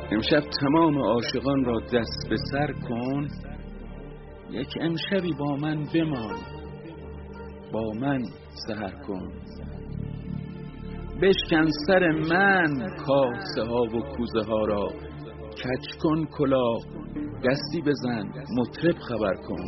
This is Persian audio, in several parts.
امشب تمام عاشقان را دست به سر کن، یک امشبی با من بمان، با من سحر کن. بشکن سر من کاسه ها و کوزه ها را، کج کن کلاه، دستی بزن، مطرب خبر کن.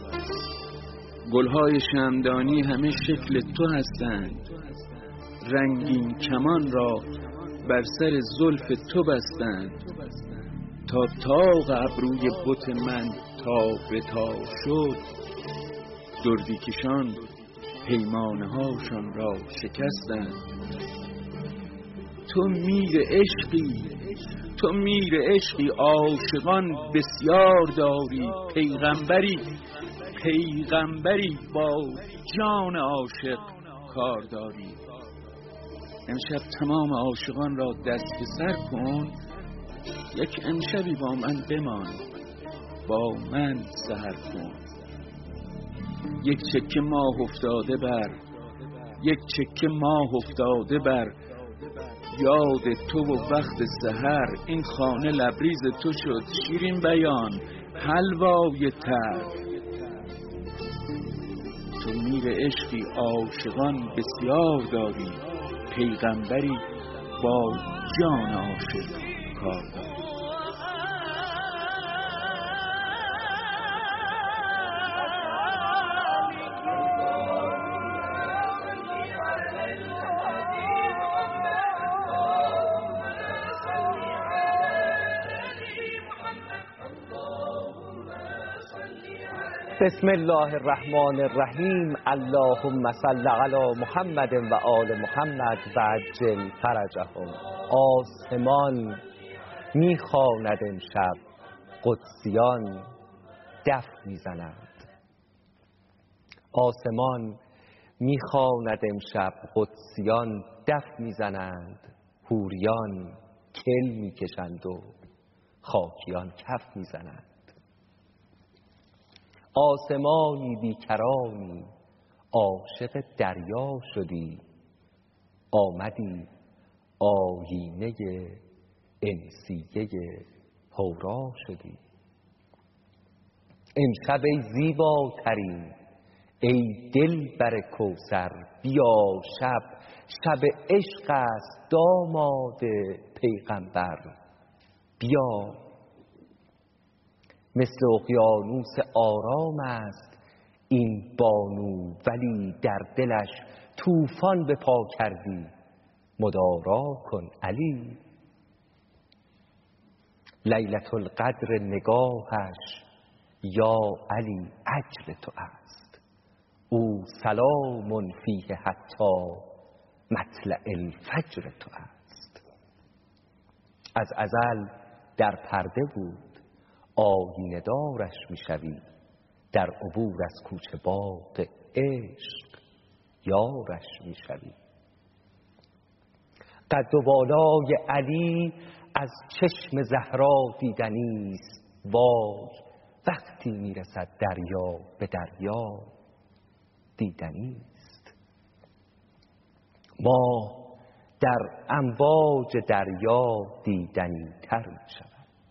گلهای شمعدانی همه شکل تو هستند، رنگین کمان را بر سر زلف تو بستند. تا طاق ابروی بت من تا به تا شد، دردی کشان پیمانه هاشان را شکستند. تو میر عشقی عاشقان بسیار داری. پیغمبری با جان عاشق کار داری. امشب تمام عاشقان را دست به سر کن، یک امشبی با من بمان، با من سحر کن. یک چکه ماه افتاده بر یاد تو و وقت سحر. این خانه لبریز تو شد شیرین بیان، حلوای تر. تو میر عشقی عاشقان بسیار داری، پیغمبری با جان عاشق کار داری. بسم الله الرحمن الرحیم. اللهم صل علی محمد و آل محمد و عجل فرجهم. آسمان میخواند امشب، قدسیان دف میزنند. آسمان میخواند امشب، قدسیان دف میزنند. حوریان کل میکشند و خاکیان کف میزنند. آسمانی بیکرامی عاشق دریا شدی، آمدی آیینه انسیه حورا شدی. امشب ای زیباترین، ای دل بر کوثر، بیا شب عشق است داماد پیغمبر. بیا مثل اقیانوس آرام است این بانو، ولی در دلش طوفان به پا کردی. مدارا کن علی. لیلة القدر نگاهش یا علی اجل تو است، او سلام فیه حتی مطلع الفجر تو است. از ازل در پرده بود، آینه دارش میشوی. در عبور از کوچه باغ عشق یارش میشوی. قد و بالای علی از چشم زهرا دیدنی است. وای وقتی میرسد دریا به دریا دیدنی است. ماه در امواج دریا دیدنی تر میشود.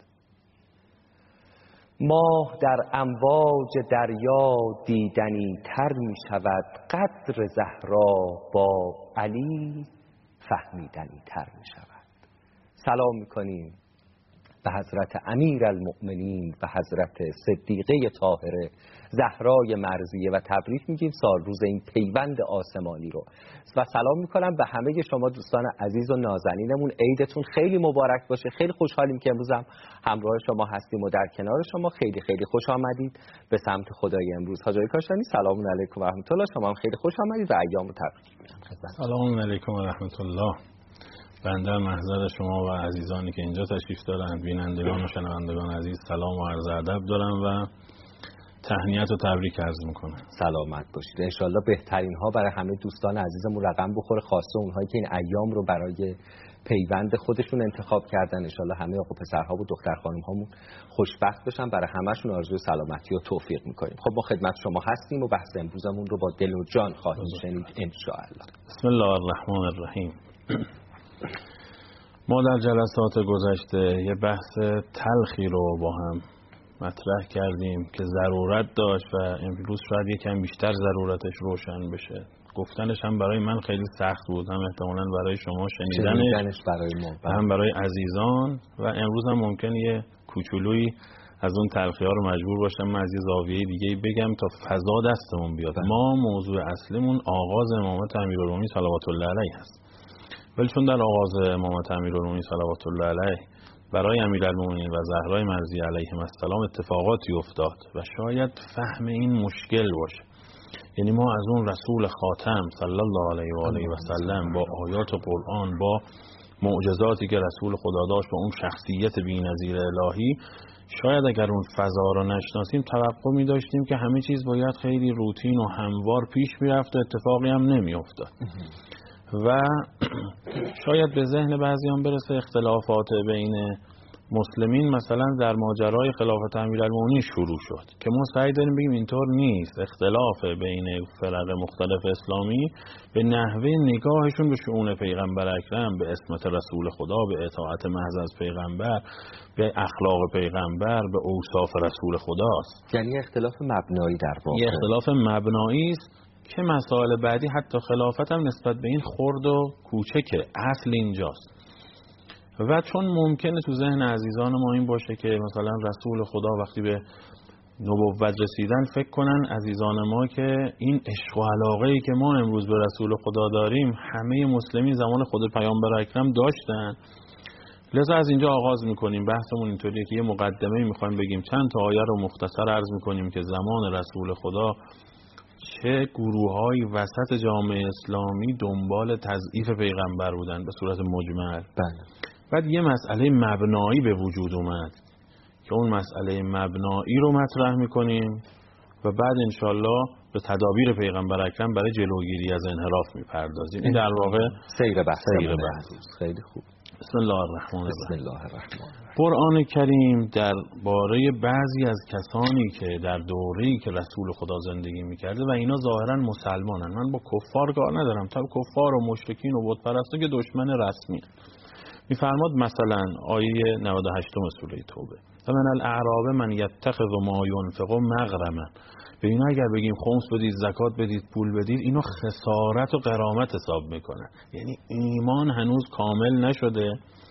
ماه در امواج دریا دیدنی تر می شود. قدر زهرا با علی فهمیدنی تر می شود. سلام می کنیم به حضرت امیر المؤمنین و حضرت صدیقه طاهره زهرای مرضیه و تبریک میگیم سال روز این پیوند آسمانی رو. و سلام میکنم به همه شما دوستان عزیز و نازنینمون. عیدتون خیلی مبارک باشه. خیلی خوشحالیم که امروز هم همراه شما هستیم و در کنار شما. خیلی خیلی خوش آمدید به سمت خدای امروز. حاج آقای کاشانی سلام علیکم و رحمت الله. شما هم خیلی خوش آمدید و ایام رو تبریک میگم خدمت. سلام علیکم و رحمت الله. بنده محضر شما و عزیزانی که اینجا تشریف دارند، بینندگان و شنوندگان عزیز، سلام و عرض ادب دارم و تهنیت و تبریک عرض میکنم. سلامت باشید. انشالله بهترین ها برای همه دوستان عزیزمون رقم بخوره، خاصه اونهایی که این ایام رو برای پیوند خودشون انتخاب کردن. انشالله همه آقا پسرها و دختر خانم هامون خوشبخت بشن. برای همشون آرزوی سلامتی و توفیق میکنیم. خب ما خدمت شما هستیم و بحث امروزمون رو با دل و جان خواهیم شنید انشاءالله. بسم الله الرحمن الرحیم. ما در جلسات گذشته یه بحث تلخی رو با هم مطرح کردیم که ضرورت داشت و امروز شاید یکم بیشتر ضرورتش روشن بشه. گفتنش هم برای من خیلی سخت بود، هم احتمالاً برای شما شنیدنش برای ما، هم برای عزیزان، و امروز هم ممکن یه کوچولویی از اون تلخی‌ها رو مجبور باشم من از یه زاویه دیگه بگم تا فضا دستمون بیاد. ما موضوع اصلیمون آغاز امامت امیرالمومنین صلوات الله علیه است، ولی چون در آغاز امامت امیرالمومنین صلوات الله علیه برای امیرالمومنین و زهرای مرضیه علیهم السلام اتفاقاتی افتاد و شاید فهم این مشکل باشه. یعنی ما از اون رسول خاتم صلی الله علیه و آله و سلم با آیات قرآن، با معجزاتی که رسول خدا داشت و اون شخصیت بی‌نظیر الهی، شاید اگر اون فضا رو نشناسیم توقع می داشتیم که همه چیز باید خیلی روتین و هموار پیش میرفت و اتفاقی هم نمی افتاد. و شاید به ذهن بعضیان برسه اختلافات بین مسلمین مثلا در ماجرای خلافت امیرالمومنین شروع شد که ما سعی داریم بگیم اینطور نیست. اختلاف بین فرق مختلف اسلامی به نحوه نگاهشون به شؤون پیغمبر اکرم، به عصمت رسول خدا، به اطاعت محض از پیغمبر، به اخلاق پیغمبر، به اوصاف رسول خداست. یعنی اختلاف مبنایی در واقع. یه اختلاف مبنایی است که مسائل بعدی حتی خلافت هم نسبت به این خرد و کوچکه. اصل اینجاست. و چون ممکنه تو ذهن عزیزان ما این باشه که مثلا رسول خدا وقتی به نبوت رسیدن فکر کنن عزیزان ما که این عشق و علاقه‌ای که ما امروز به رسول خدا داریم همه مسلمین زمان خود پیامبر اکرم داشتن. لذا از اینجا آغاز میکنیم بحثمون اینطوریه که یه مقدمه میخوایم بگیم، چند تا آیه رو مختصر عرض میکنیم که زمان رسول خدا چه گروه‌های وسط جامعه اسلامی دنبال تضعیف پیغمبر بودن به صورت مجمل. بعد یه مسئله مبنایی به وجود اومد که اون مسئله مبنایی رو مطرح میکنیم و بعد انشالله به تدابیر پیغمبر اکرم برای جلوگیری از انحراف میپردازیم. این در واقع سیر بحث. خیلی خوب. بسم الله الرحمن الرحیم. قرآن کریم درباره بعضی از کسانی که در دوره‌ای که رسول خدا زندگی میکرده و اینا ظاهرا مسلمانن، من با کفار کار ندارم، تا کفار و مشرکین و بت پرستا که دشمن رسمی، میفرماد مثلا آیه 98 سوره توبه: و من الاعراب من یتخذ ما ينفق مغرما. به اینا اگر بگیم خمس بدید، زکات بدید، پول بدید، اینو خسارت و غرامت حساب میکنن. یعنی ایمان هنوز کامل نشده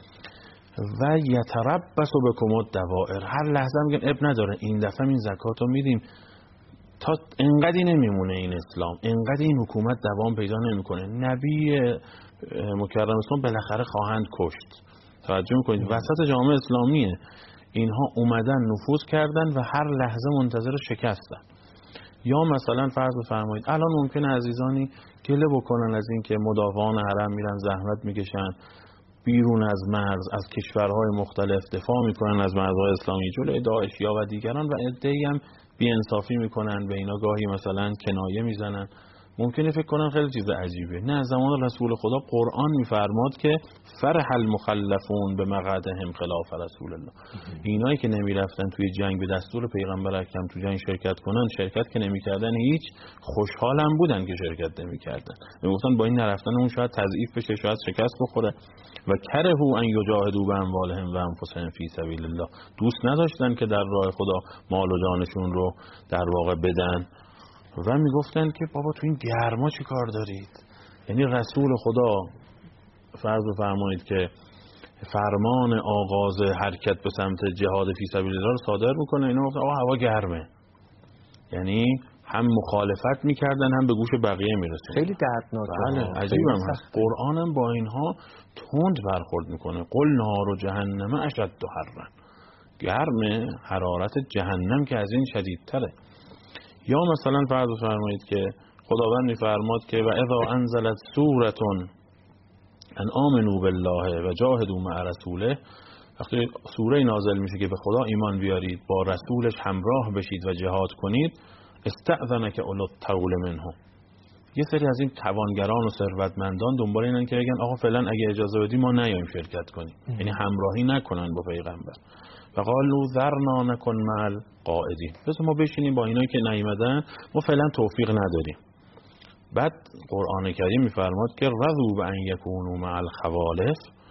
و یتربص بکم الدوائر. هر لحظه میگن اب نداره، این دفعه این زکاتو میدیم، تا انقدی نمیمونه این اسلام، انقدی این حکومت دوام پیدا نمیکنه، نبی مکرم اسلام بالاخره خواهند کشت. توجه میکنید وسط جامعه اسلامیه اینها اومدن نفوذ کردن و هر لحظه منتظر شکستن. یا مثلا فرض بفرمایید الان ممکنه عزیزانی گله بکنن از این که مدافعان حرم میرن زحمت میکشن بیرون از مرز از کشورهای مختلف دفاع میکنن از مرزهای اسلامی جلوی داعشیا و دیگران، و عده‌ای هم بی‌انصافی میکنن به اینا، گاهی مثلا کنایه میزنن. ممکنه فکر کنن خیلی چیز عجیبه. نه، زمان رسول خدا قرآن میفرماد که فرح المخلفون به مقعدهم خلاف رسول الله. اینایی که نمیرفتن توی جنگ به دستور پیغمبر اکرم تو جنگ شرکت کنن، شرکت که نمیکردن هیچ، خوشحال هم بودن که شرکت نمیکردن. میگفتن با این نرفتن اون شاید تضعیف بشه، شاید شکست بخوره. و کرهوا ان یجاهدوا باموالهم و انفسهم فی سبیل الله. دوست نداشتن که در راه خدا مال و جانشون رو در واقع بدن و میگفتن که بابا تو این گرما چی کار دارید؟ یعنی رسول خدا فرض بفرمایید که فرمان آغاز حرکت به سمت جهاد فی سبیل الله رو صادر میکنه، اینا گفتن آقا هوا گرمه. یعنی هم مخالفت میکردن هم به گوش بقیه میرسن. خیلی دردناکه. بله، عجیبم هست. قرآن هم با اینها تند برخورد میکنه. قل نار جهنم اشد حرا. گرمه، حرارت جهنم که از این شدیدتره. یا مثلا فرض فرمایید که خداوند میفرماد که و اذا انزلت سورة ان آمنوا بالله و جاهدوا مع رسوله، وقتی سوره نازل میشه که به خدا ایمان بیارید، با رسولش همراه بشید و جهاد کنید، استأذنک اولو الطول منهم. یه سری از این توانگران و ثروتمندان دنبال اینن که بگن آقا فعلا اگه اجازه بدی ما نیایم شرکت کنیم، یعنی همراهی نکنن با پیغمبر. و قالوا ذرنا نکن مع القاعدین، پس ما بشینیم با اینایی که نیومدن، ما فعلا توفیق نداریم. بعد قرآن کریم میفرماد که رضوا بان یکونوا مع الخوالف،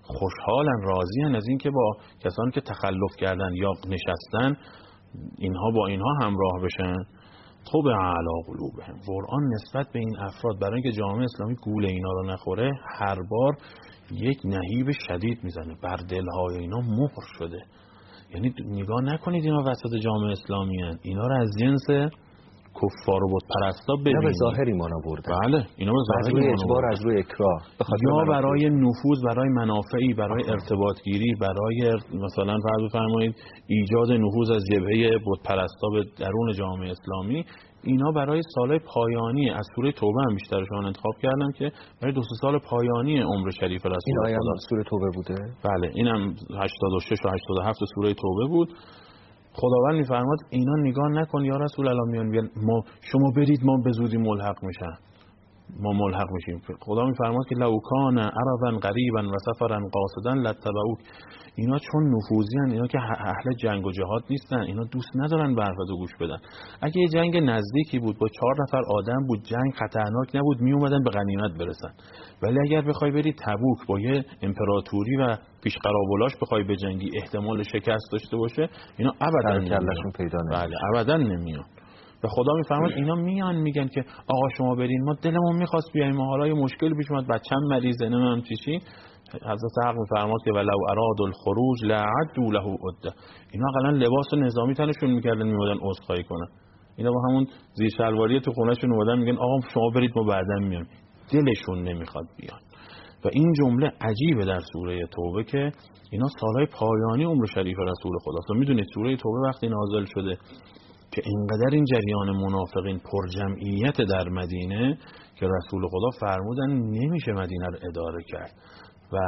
خوشحالن، راضین از این که با کسانی که تخلف کردن یا نشستن اینها با اینها همراه بشن. طبع علی قلوبهم. قرآن نسبت به این افراد برای اینکه جامعه اسلامی گول اینا رو نخوره هر بار یک نهیب شدید میزنه بر دلهای اینا، مهر شده. یعنی نگاه نکنید اینا وسط جامعه اسلامی هن. اینا رو از جنس کفار و بت پرستا ببینید. اینا به ظاهر ایمان آورده. بله اینا به ظاهر ایمان اجبار، از روی اکراه، یا برای نفوذ، برای منافعی، برای ارتباط گیری، برای مثلا فرض بفرمایید ایجاد نفوذ از جبهه بت پرستا به درون جامعه اسلامی. اینا برای سالهای پایانی از سوره توبه هم بیشترشون انتخاب کردن که برای 2 سال پایانی عمر شریف رسول خدا. این آیه سوره توبه بوده؟ بله اینم 86 و 87 سوره توبه بود. خداوند میفرماد اینا نگاه نکن یا رسول الله، میان ما شما برید ما به زودی ملحق میشن، ما ملحق میشیم. خدا میفرماد که لو کان عرضا قریبا و سفرا قاصدا لاتبعوک. اینا چون نفوذیان، اینا که اهل جنگ و جهاد نیستن، اینا دوست ندارن به حرفت گوش بدن. اگه یه جنگ نزدیکی بود با 4 نفر آدم بود، جنگ خطرناک نبود، می اومدن به غنیمت برسن. ولی اگر بخوای بری تبوک با یه امپراتوری و پیش قراولاش بخوای بجنگی، احتمال شکست داشته باشه، اینا ابدا کلشون پیدا نمیشه. بله ابدا نمیان. و خدا میفرماد اینا میان میگن که آقا شما برین، ما دلمون میخواست بیایم، ما حالا یه مشکل پیش اومد، بچه‌م مریضه، نمیدونم چی. حضرت حق میفرماد که ولو اراد الخروج لعدوا له عده. اینا اقلا لباس نظامی تنشون میکردن میومدن عذرخواهی کنن. اینا با همون زیر شلواری تو خونهشون اومدن میگن آقا شما برید ما بعداً میایم. دلشون نمیخواد بیان. و این جمله عجیبه در سوره توبه که اینا سالهای پایانی عمر شریف رسول خداست. میدونید سوره توبه وقتی نازل شده که اینقدر این جریان منافقین پر جمعیت در مدینه که رسول خدا فرمودن نمیشه مدینه رو اداره کرد و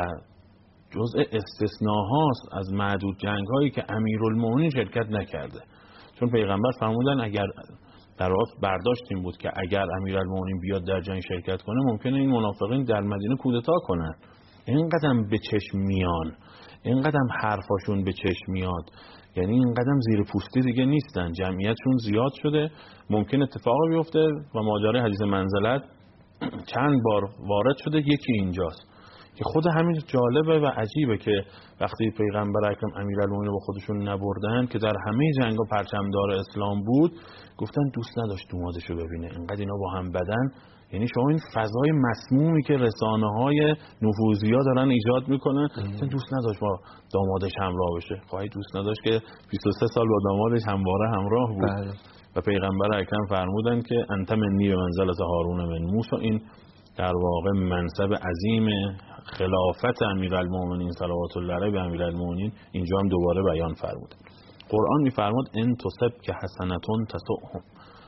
جزء استثناهاست از معدود جنگ‌هایی که امیرالمومنین شرکت نکرده. چون پیغمبر فرمودن اگر در واقع برداشت این بود که اگر امیرالمومنین بیاد در جنگ شرکت کنه ممکنه این منافقین در مدینه کودتا کنن. اینقدر به چشم میان، اینقدر حرفاشون به چشم میاد، یعنی اینقدر زیر پوستی دیگه نیستن، جمعیتشون زیاد شده، ممکن اتفاقی بیفته و ماجرای حدیث منزلت چند بار وارد شده. یکی اینجاست که خود همین جالبه و عجیبه که وقتی پیغمبر اکرم امیرالمومنین با خودشون نبردن که در همه جنگا پرچمدار اسلام بود، گفتن دوست نداشت دومادشو ببینه، اینقدر اینا با هم بدن. یعنی شما این فضای مسمومی که رسانه‌های نفوذی‌ها دارن ایجاد میکنن، دوست نداشت با دامادش همراه بشه. خواهی دوست نداشت که 23 سال با دامادش همواره همراه بود. بله. و پیغمبر اکرم فرمودن که انت منی به منزلت هارون من موسی. این در واقع منصب عظیم خلافت امیرالمومنین صلوات الله علیه به امیرالمومنین اینجا هم دوباره بیان فرمود. قرآن میفرماد ان تصب که حسنتون تسؤهم.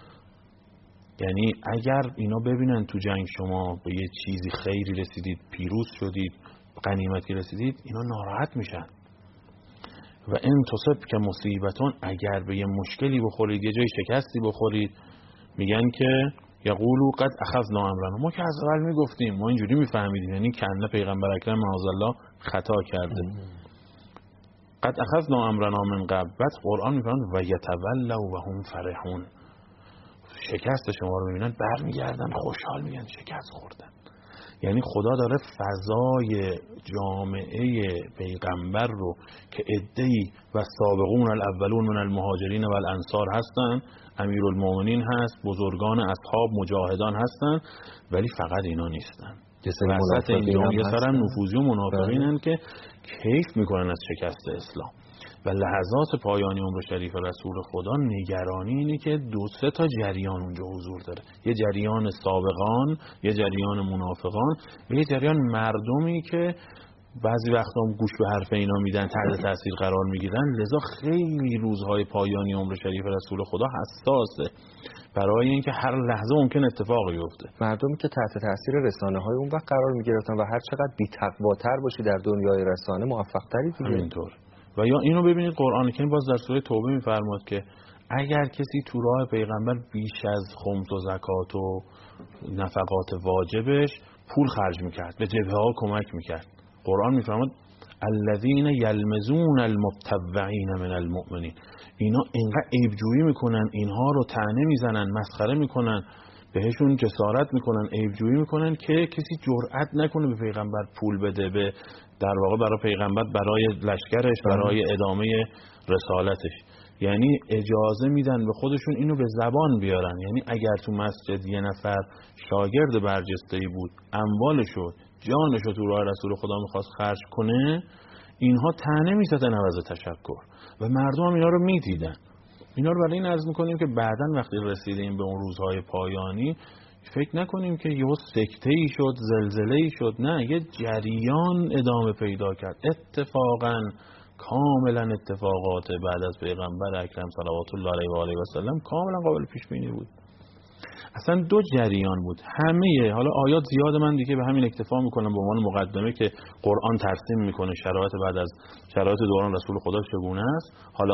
یعنی اگر اینا ببینن تو جنگ شما به یه چیزی خیری رسیدید، پیروز شدید، غنیمتی رسیدید، اینا ناراحت میشن. و ان تصب که مصیبتون، اگر به یه مشکلی بخورید، یه جای شکستی بخورید، میگن که یقولوا قد اخذنا امرنا. ما که از اول میگفتیم، ما اینجوری میفهمیدیم، یعنی کنه پیغمبر اکرم معاذالله خطا کرده. قد اخذنا امرنا من قبل. بعد قرآن میفرماد و یتولوا و هم فرحون. شکست شما رو میبینن برمیگردن خوشحال، میگن شکست خوردن. یعنی خدا داره فضای جامعه پیغمبر رو که عده‌ای و سابقون الاولون من المهاجرین و الانصار هستن، امیرالمومنین هست، بزرگان اصحاب، مجاهدان هستن، ولی فقط اینا نیستن. وسط این جامعه سرم نفوذی و منافقینن که کیف میکنن از شکست اسلام. و لحظات پایانی عمر شریف رسول خدا نگرانی اینه که 2-3 تا جریان اونجا حضور داره. یه جریان سابقان، یه جریان منافقان و یه جریان مردمی که بعضی وقتا گوش به حرف اینا میدن، تحت تاثیر قرار میگیرن. لذا خیلی روزهای پایانی عمر شریف رسول خدا حساسه برای اینکه هر لحظه ممکن اتفاقی بیفته. مردمی که تحت تاثیر رسانه‌های اون وقت قرار میگرفتن و هر چقدر بی‌تقواتر باشی در دنیای رسانه موفق‌تری دیگه. همینطور. و یا اینو ببینید قرآن کریم باز در سوره توبه میفرماد که اگر کسی تو راه پیغمبر بیش از خمس و زکات و نفقات واجبش پول خرج میکرد، به جبهه ها کمک میکرد، قرآن میفرماد الذین یلمزون المتطوعین من المؤمنین. اینا اینقدر عیبجویی میکنن، اینها رو طعنه میزنن، مسخره میکنن، بهشون جسارت میکنن، عیبجویی میکنن که کسی جرئت نکنه به پیغمبر پول بده، به در واقع برای پیغمبر، برای لشکرش، برای ادامه رسالتش. یعنی اجازه میدن به خودشون اینو به زبان بیارن. یعنی اگر تو مسجد یه نفر شاگرد برجسته‌ای بود، اموالشو، جانشو تو راه رسول خدا میخواست خرج کنه، اینها طعنه میزدن عوض تشکر و مردم هم اینا رو میدیدن. اینا رو برای این عرض میکنیم که بعداً وقتی رسیدیم به اون روزهای پایانی فکر نکنیم که یه سکته‌ای شد، زلزله‌ای شد. نه، یه جریان ادامه پیدا کرد. اتفاقاً کاملا اتفاقات بعد از پیغمبر اکرم صلوات الله علیه و آله و سلم کاملا قابل پیش بینی بود. اصلا دو جریان بود. همه، حالا آیات زیاد، من دیگه به همین اکتفا میکنم به عنوان مقدمه که قرآن ترسیم میکنه شرایط بعد از شرایط دوران رسول خدا چگونه است. حالا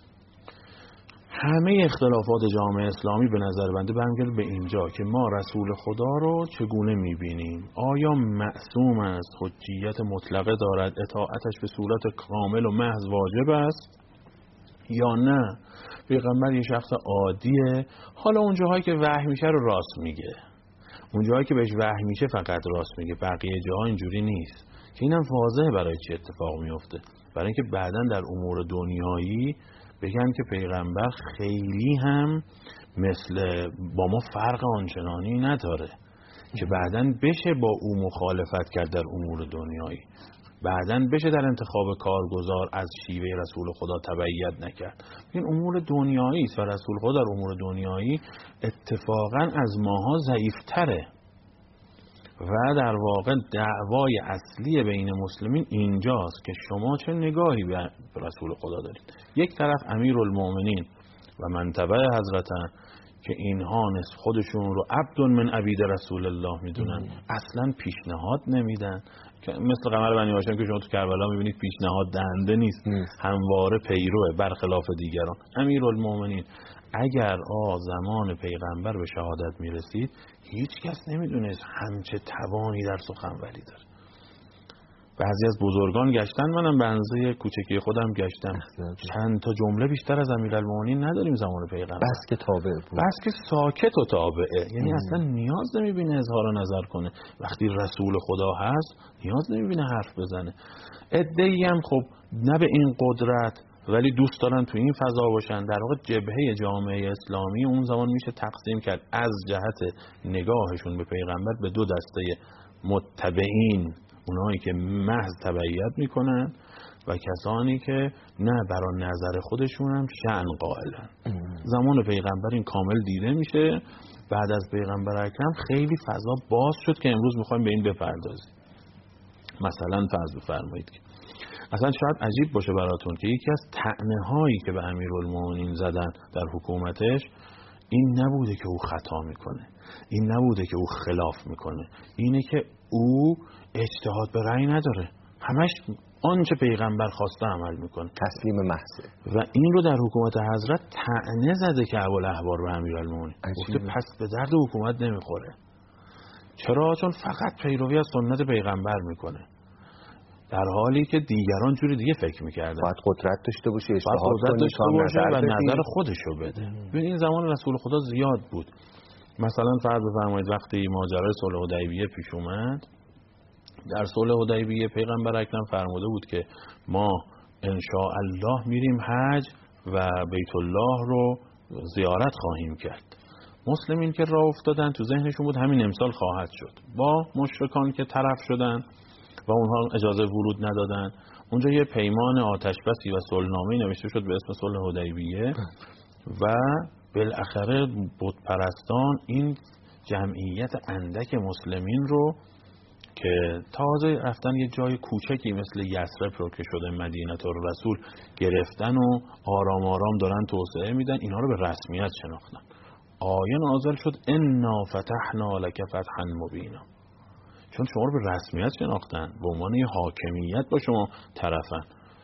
همه اختلافات جامعه اسلامی به نظر بنده برمیگرده به اینجا که ما رسول خدا رو چگونه میبینیم. آیا معصوم است، حجیت مطلقه دارد، اطاعتش به صورت کامل و محض واجب است، یا نه پیغمبر یه شخص عادیه، حالا اون جاهایی که وحی میشه رو راست میگه، اون جاهایی که بهش وحی میشه فقط راست میگه، بقیه جاها اینجوری نیست. که اینم واضحه برای چی اتفاق میفته. برای اینکه بعداً در امور دنیایی بگن که پیغمبر خیلی هم مثل با ما فرق آنچنانی نداره که بعداً بشه با او مخالفت کرد در امور دنیایی، بعداً بشه در انتخاب کارگزار از شیوه رسول خدا تبعیت نکرد. این امور دنیایی است و رسول خدا در امور دنیایی اتفاقاً از ماها ضعیف‌تره و در واقع دعوای اصلی بین مسلمین اینجاست که شما چه نگاهی به رسول خدا دارید. یک طرف امیرالمومنین و منتبه حضرتن که اینها نصف خودشون رو عبد من عبید رسول الله میدونن، اصلا پیشنهاد نمیدن، مثل قمر بنی هاشم که شما تو کربلا میبینید پیشنهاد دهنده نیست، همواره پیروه برخلاف دیگران. امیرالمومنین اگر زمان پیغمبر به شهادت میرسید هیچ کس نمیدونست همچه توانی در سخنوری داره. بعضی از بزرگان گشتن، منم به اندازه کوچکی خودم گشتم، چند تا جمله بیشتر از امیرالمومنین نداریم زمان پیغمبر. بس که تابع بود، بس که ساکت و تابعه. یعنی اصلا نیاز نمیبینه اظهار نظر کنه. وقتی رسول خدا هست نیاز نمیبینه حرف بزنه. عده‌ای هم خب نه به این قدرت ولی دوست دارن تو این فضا باشن. در واقع جبهه جامعه اسلامی اون زمان میشه تقسیم کرد از جهت نگاهشون به پیغمبر به دو دسته: متبعین، اونایی که محض تبعیت میکنن، و کسانی که نه، برای نظر خودشون هم شأن قائلن. زمان پیغمبر این کامل دیده میشه. بعد از پیغمبر اکرم خیلی فضا باز شد که امروز میخوایم به این بپردازیم. مثلا فرض بفرمایید که اصلا شاید عجیب باشه براتون که یکی از طعنه هایی که به امیرالمومنین زدن در حکومتش این نبوده که او خطا میکنه، این نبوده که او خلاف میکنه، اینه که او اجتهاد به رأی نداره، همش آنچه پیغمبر خواسته عمل میکنه، تسلیم محضه. و این رو در حکومت حضرت طعنه زده که ابوالأحبار به امیرالمومنین گفته پس به درد حکومت نمیخوره. چرا؟ چون فقط پیروی از سنت پیغمبر میکنه، در حالی که دیگران جوری دیگه فکر میکردن. باید قدرت داشته باشه، اجتهاد باشه و نظر خودشو بده. ببین این زمان رسول خدا زیاد بود. مثلا فرض بفرمایید وقتی ماجرای صلح حدیبیه پیش اومد، در صلح حدیبیه پیغمبر اکرم فرموده بود که ما ان شاء الله میریم حج و بیت الله رو زیارت خواهیم کرد. مسلمین که راه افتادن تو ذهنشون بود همین امسال خواهد شد. با مشرکان که طرف شدن و اونها اجازه ورود ندادن، اونجا یه پیمان آتشبسی و صلحنامه‌ای نوشته شد به اسم صلح حدیبیه و بالاخره بتپرستان این جمعیت اندک مسلمین رو که تازه رفتن یه جای کوچکی مثل یثرب رو که شده مدینه الرسول گرفتن و آرام آرام دارن توسعه میدن، اینا رو به رسمیت شناختن. آیه نازل شد انا فتحنا لک فتحا مبینا، چون شما رو به رسمیت شناختن، به عنوان یه حاکمیت با شما طرفن.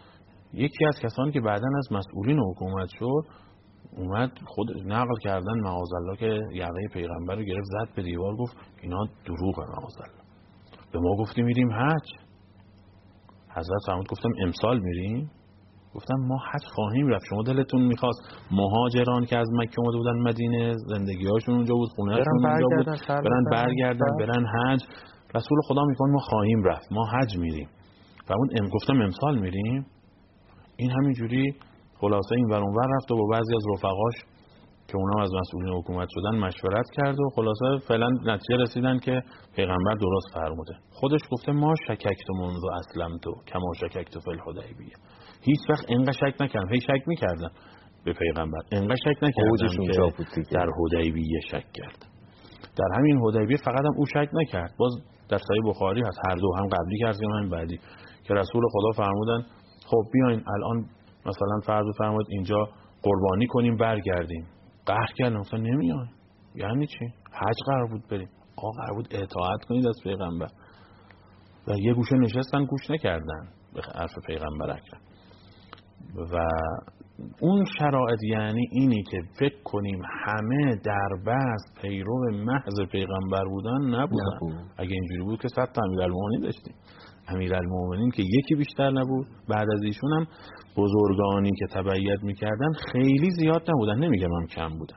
یکی از کسانی که بعداً از مسئولین حکومت شد اومد خود نقل کردن معاذالله که یقه پیغمبر رو گرفت زد به دیوار، گفت اینا دروغه، معاذالله به ما گفتی میریم حج. حضرت فرمود گفتم امسال میریم. گفتم ما حج خواهیم رفت. شما دلتون میخواست مهاجران که از مکه اومده بودن مدینه، زندگی‌هاشون اونجا بود، خونه‌هاشون اونجا بود، برن برگردن، برن حج. رسول خدا میگه ما خواهیم رفت، ما حج میریم. فرمود گفتم امسال میریم. این همینجوری خلاصه این ور اون ور رفت و با بعضی از رفقاش که اونا از مسئولین حکومت شدن مشورت کرد و خلاصه فعلا نتیجه رسیدن که پیغمبر درست فرموده. خودش گفته ما شککت منذ اسلمت کما شککت فی الحدیبیه. هیچ وقت اینقدر شک نکردم، هی شک میکردم به پیغمبر، اینقدر شک نکردم که در حدیبیه شک کرد. در همین حدیبیه فقط هم او شک نکرد. باز در صحیح بخاری هست، هر دو هم قبلی کردیم هم بعدی، که رسول خدا فرمودن خب بیاین الان مثلا فرض فرمود اینجا قربانی کنیم برگردیم. قهر کردن، مثلا نمیایم. یعنی چی؟ حج قرار بود بریم. قرار بود اطاعت کنید از پیغمبر. و یه گوشه نشستن گوش نکردن به حرف پیغمبر اکرم. و اون شرایط یعنی اینی که فکر کنیم همه در بس پیرو محض پیغمبر بودن نبودن. اگه اینجوری بود که 100 تا امیرالمومنین داشتیم. امیرالمومنین که یکی بیشتر نبود، بعد از ایشون هم بزرگانی که تبعیت میکردن خیلی زیاد نبودن، نمیگم هم کم بودن.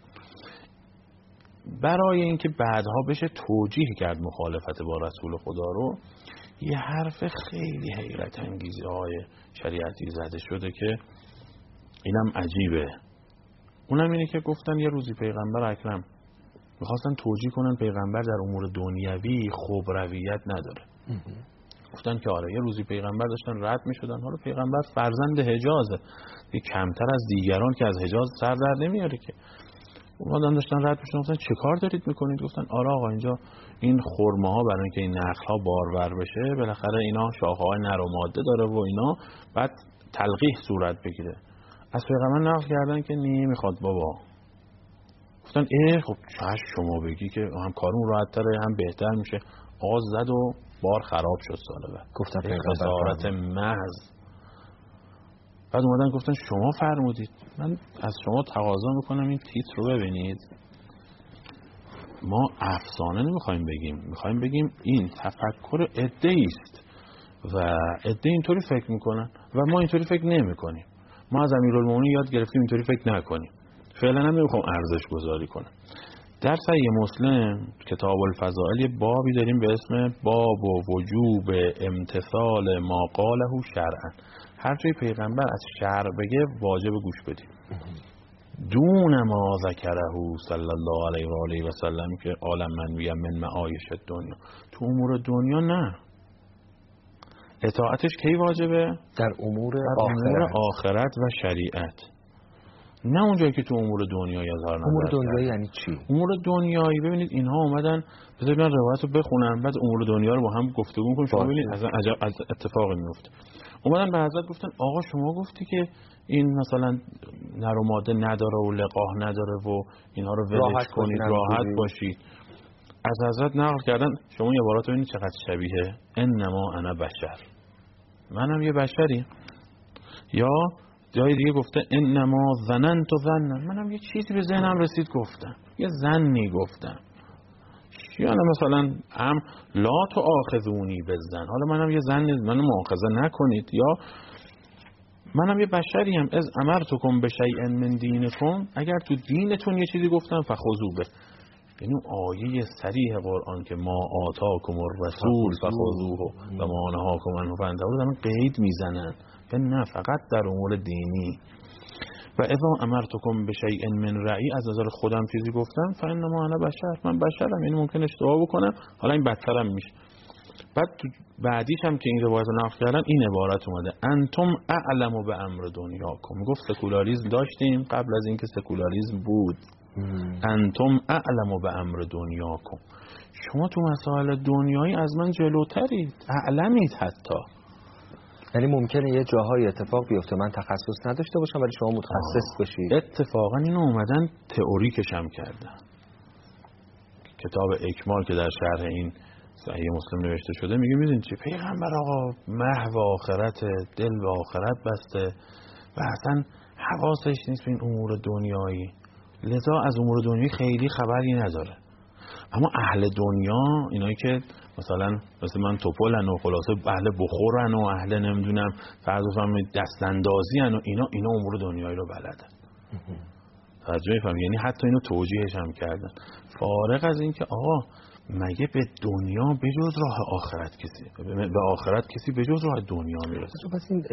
برای اینکه بعدها بشه توجیه کرد مخالفت با رسول خدا رو، یه حرف خیلی حیرت انگیزی های شریعتی زده شده که اینم عجیبه. اونم اینه که گفتن یه روزی پیغمبر اکرم میخواستن توجیه کنن پیغمبر در امور دنیوی خبرویت نداره. گفتن که آره یه روزی پیغمبر داشتن رد میشدن، حالا پیغمبر فرزند حجازه، یه کمتر از دیگران که از حجاز سر در نمیاره که. اومدن داشتن رد میشدن، گفتن چه کار دارید میکنید؟ گفتن آره آقا اینجا این خرماها برای اینکه این نخل‌ها بارور بشه بالاخره اینا شاخه‌های نر و ماده داره و اینا بعد تلقیح صورت بگیره. از پیغمبر نقل کردن که نمیخواد بابا. گفتن خب چش شما بگی که هم کارمون راحت‌تره هم بهتر میشه. آغاز زد و بار خراب شد سال بعد. گفتن خسارت محض. بعد اومدن گفتن شما فرمودید. من از شما تقاضا میکنم این تیتر رو ببینید. ما افسانه نمیخوایم بگیم، میخوایم بگیم این تفکر عده‌ای است و عده اینطوری فکر میکنن و ما اینطوری فکر نمیکنیم. ما از امیرالمومنین یاد گرفتیم اینطوری فکر نکنیم. فعلا هم نمیخوام ارزش گذاری کنم. در صحیح مسلم کتاب الفضائل یه بابی داریم به اسم باب و وجوب امتثال ما قاله شرعا. هر جای پیغمبر از شرع بگه واجب گوش بدیم. دون ما ذکره صلی الله علیه و آله و سلم که عالم منوی من معایش دنیا. تو امور دنیا نه. اطاعتش کی واجبه؟ در امور آخرت و شریعت. نه اونجایی که تو امور دنیایی اظهار نظر. امور دنیایی یعنی چی؟ امور دنیایی ببینید اینها اومدن بذارید من روایت رو بخونم بعد امور دنیا رو با هم گفتگو کنیم شما ببینید از اتفاقی میفته. اومدن به حضرت گفتن آقا شما گفتی که این مثلا نر و ماده نداره و لقاح نداره و اینها رو ولش کنید راحت باشید. از حضرت نقل کردن شما یه عبارات ببینید چقدر شبیه انما انا بشر، منم یه بشری. یا جای دیگه گفته انما ظننت ظنا، منم یه چیزی به ذهنم رسید گفتم، یه ظنی گفتم. یعنی مثلا هم لا تو آخذونی بزن، حالا منم یه ظن، منو مؤاخذه نکنید. یا منم یه بشری هم از امرتکم بشیء من دینکم، اگر تو دینتون یه چیزی گفتم فخذوا به. یعنی آیه صریح قرآن که ما آتاکم الرسول فخذوه و ما نهاکم عنه فانتهوا رو قید میزنن که نه فقط در امور دینی. و اذا امرتکم بشیء من رأی، از نظر خودم چیزی گفتم فانما انا بشر، من بشرم، یعنی ممکن اشتباه بکنم، حالا این بدترم میشه. بعد بعدیش هم که این روایت رو نقل کردن این عبارت اومده انتم اعلم به امر دنیاکم. گفت سکولاریسم داشتیم قبل از اینکه سکولاریسم بود. انتم اعلم به امر دنیاکم، شما تو مسائل دنیایی از من جلوترید، اعلمید. حتی یعنی ممکنه یه جاهای اتفاق بیفته من تخصص نداشته باشم ولی شما متخصص بشید. اتفاقا اینو اومدن تئوریکش هم کردن. کتاب اکمال که در شرح این صحیح مسلم نوشته شده میگه میدونید چی؟ پیغمبر آقا محو آخرت، دل به آخرت بسته و اصلا حواسش نیست به این امور دنیایی، لذا از امور دنیایی خیلی خبری نداره. اما اهل دنیا، اینایی که مثلا مثل من توپلن و خلاصه اهل بخورن و اهل نمیدونم فرض بفرمایید دستاندازی ان و اینا امور دنیایی رو بلدن. توجه می‌فرمایید؟ یعنی حتی اینو توجیهش هم کردن. فارغ از این که آقا مگه به دنیا بجز راه آخرت به آخرت کسی بجز راه دنیا میرسه؟ پس این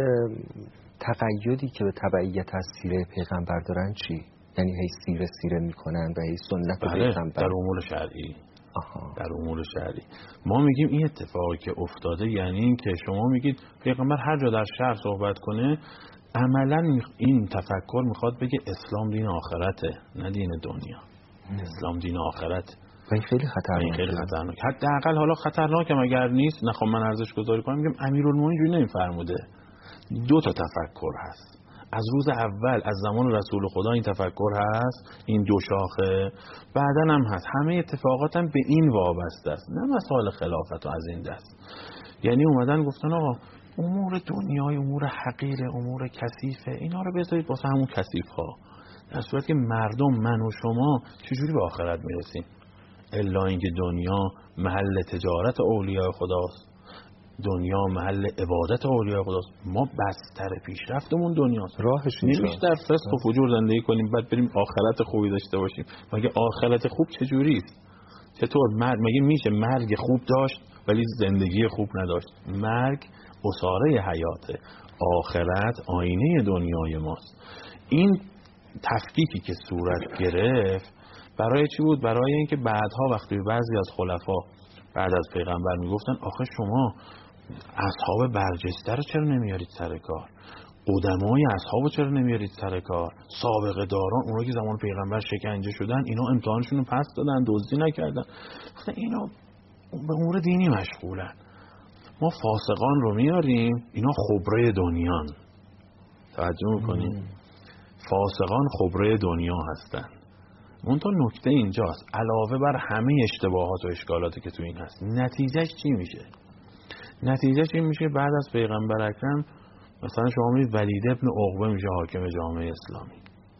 تقیدی که به تبعیت از سیره پیغمبر دارن چی؟ یعنی هی سیره میکنن و هی سنت پیغمبر در امور شرعی. در امور شرعی ما میگیم این اتفاقی که افتاده یعنی این که شما میگید پیغمبر هر جا در شرع صحبت کنه عملا این تفکر میخواد بگه اسلام دین آخرته نه دین دنیا. اسلام دین آخرت. این خیلی خطرناکه. حداقل حالا خطرناکم اگر نیست نخوام من ارزش گذاری کنم، میگم امیرالمومنین جوری نمیفرموده. دو تا تفکر هست. از روز اول از زمان رسول خدا این تفکر هست، این دو شاخه، بعدن هم هست. همه اتفاقات هم به این وابسته است، نه مسائل خلافت و از این دست. یعنی اومدن گفتن آقا امور دنیای امور حقیره، امور کثیفه، اینا رو بذارید واسه همون کثیف ها، در صورتی که مردم من و شما چجوری به آخرت میرسیم؟ الا اینکه دنیا محل تجارت اولیاء خداست، دنیا محل عبادت اولیاء خداست. ما بستر پیشرفتمون دنیاست. راهش نمیشه در فسق و فجور زندگی کنیم بعد بریم آخرت خوبی داشته باشیم. مگه آخرت خوب چجوری است؟ چطور مگه میشه مرگ خوب داشت ولی زندگی خوب نداشت؟ مرگ اساره حیاته، آخرت آینه دنیای ماست. این تفکیکی که صورت گرفت برای چی بود؟ برای اینکه بعدها وقتی بعضی از خلفا بعد از پیغمبر میگفتن آخه شما اصحاب برجسته رو چرا نمیارید سر کار؟ قدمای اصحاب چرا نمیارید سر کار؟ سابقه داران، اونایی که زمان پیغمبر شکنجه شدن، اینا امتحانشون رو پس دادن، دزدی نکردن. گفتن اینا به امور دینی مشغولن. ما فاسقان رو میاریم، اینا خبره دنیان. توجه میکنید؟ فاسقان خبره دنیا هستن. منتها نکته اینجاست، علاوه بر همه اشتباهات و اشکالاتی که تو این هست، نتیجهش چی میشه؟ نتیجهش این میشه بعد از پیغمبر اکرم مثلا شما میدید ولید ابن عقبه میشه حاکم جامعه اسلامی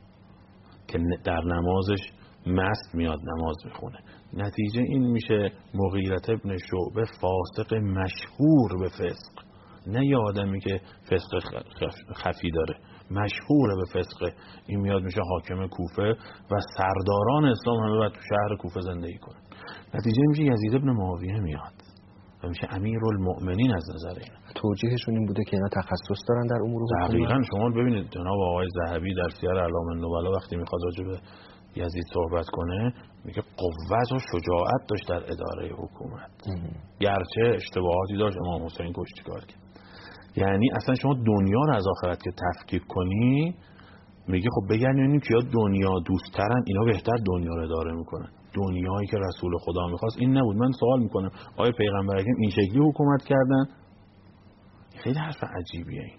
که در نمازش مست میاد نماز میخونه. نتیجه این میشه مغیرة ابن شعبه فاسق مشهور به فسق، نه یه آدمی که فسق خفی داره، مشهور به فسق، این میاد میشه حاکم کوفه و سرداران اسلام همه باید تو شهر کوفه زندگی کنن. نتیجه میشه یزید ابن معاویه میاد و میشه امیرالمؤمنین از نظر این. توجیهشون این بوده که اینا تخصص دارن در امور حکومت. دقیقاً شما ببینید جناب آقای ذهبی در سیر اعلام النبلا وقتی میخواد راجع به یزید صحبت کنه میگه قوت و شجاعت داشت در اداره حکومت، گرچه اشتباهاتی داشت امام حسین کشتیگاه کرد. یعنی اصلا شما دنیا رو از آخرت که تفکیک کنی میگه خب بگردیم کیا دنیا دوست‌ترن، اینا بهتر دنیا رو اداره میکنن. دنیایی که رسول خدا میخواست این نبود. من سوال میکنم آیا پیغمبر اکرم این شکلی حکومت کردن؟ خیلی حرف عجیبیه این.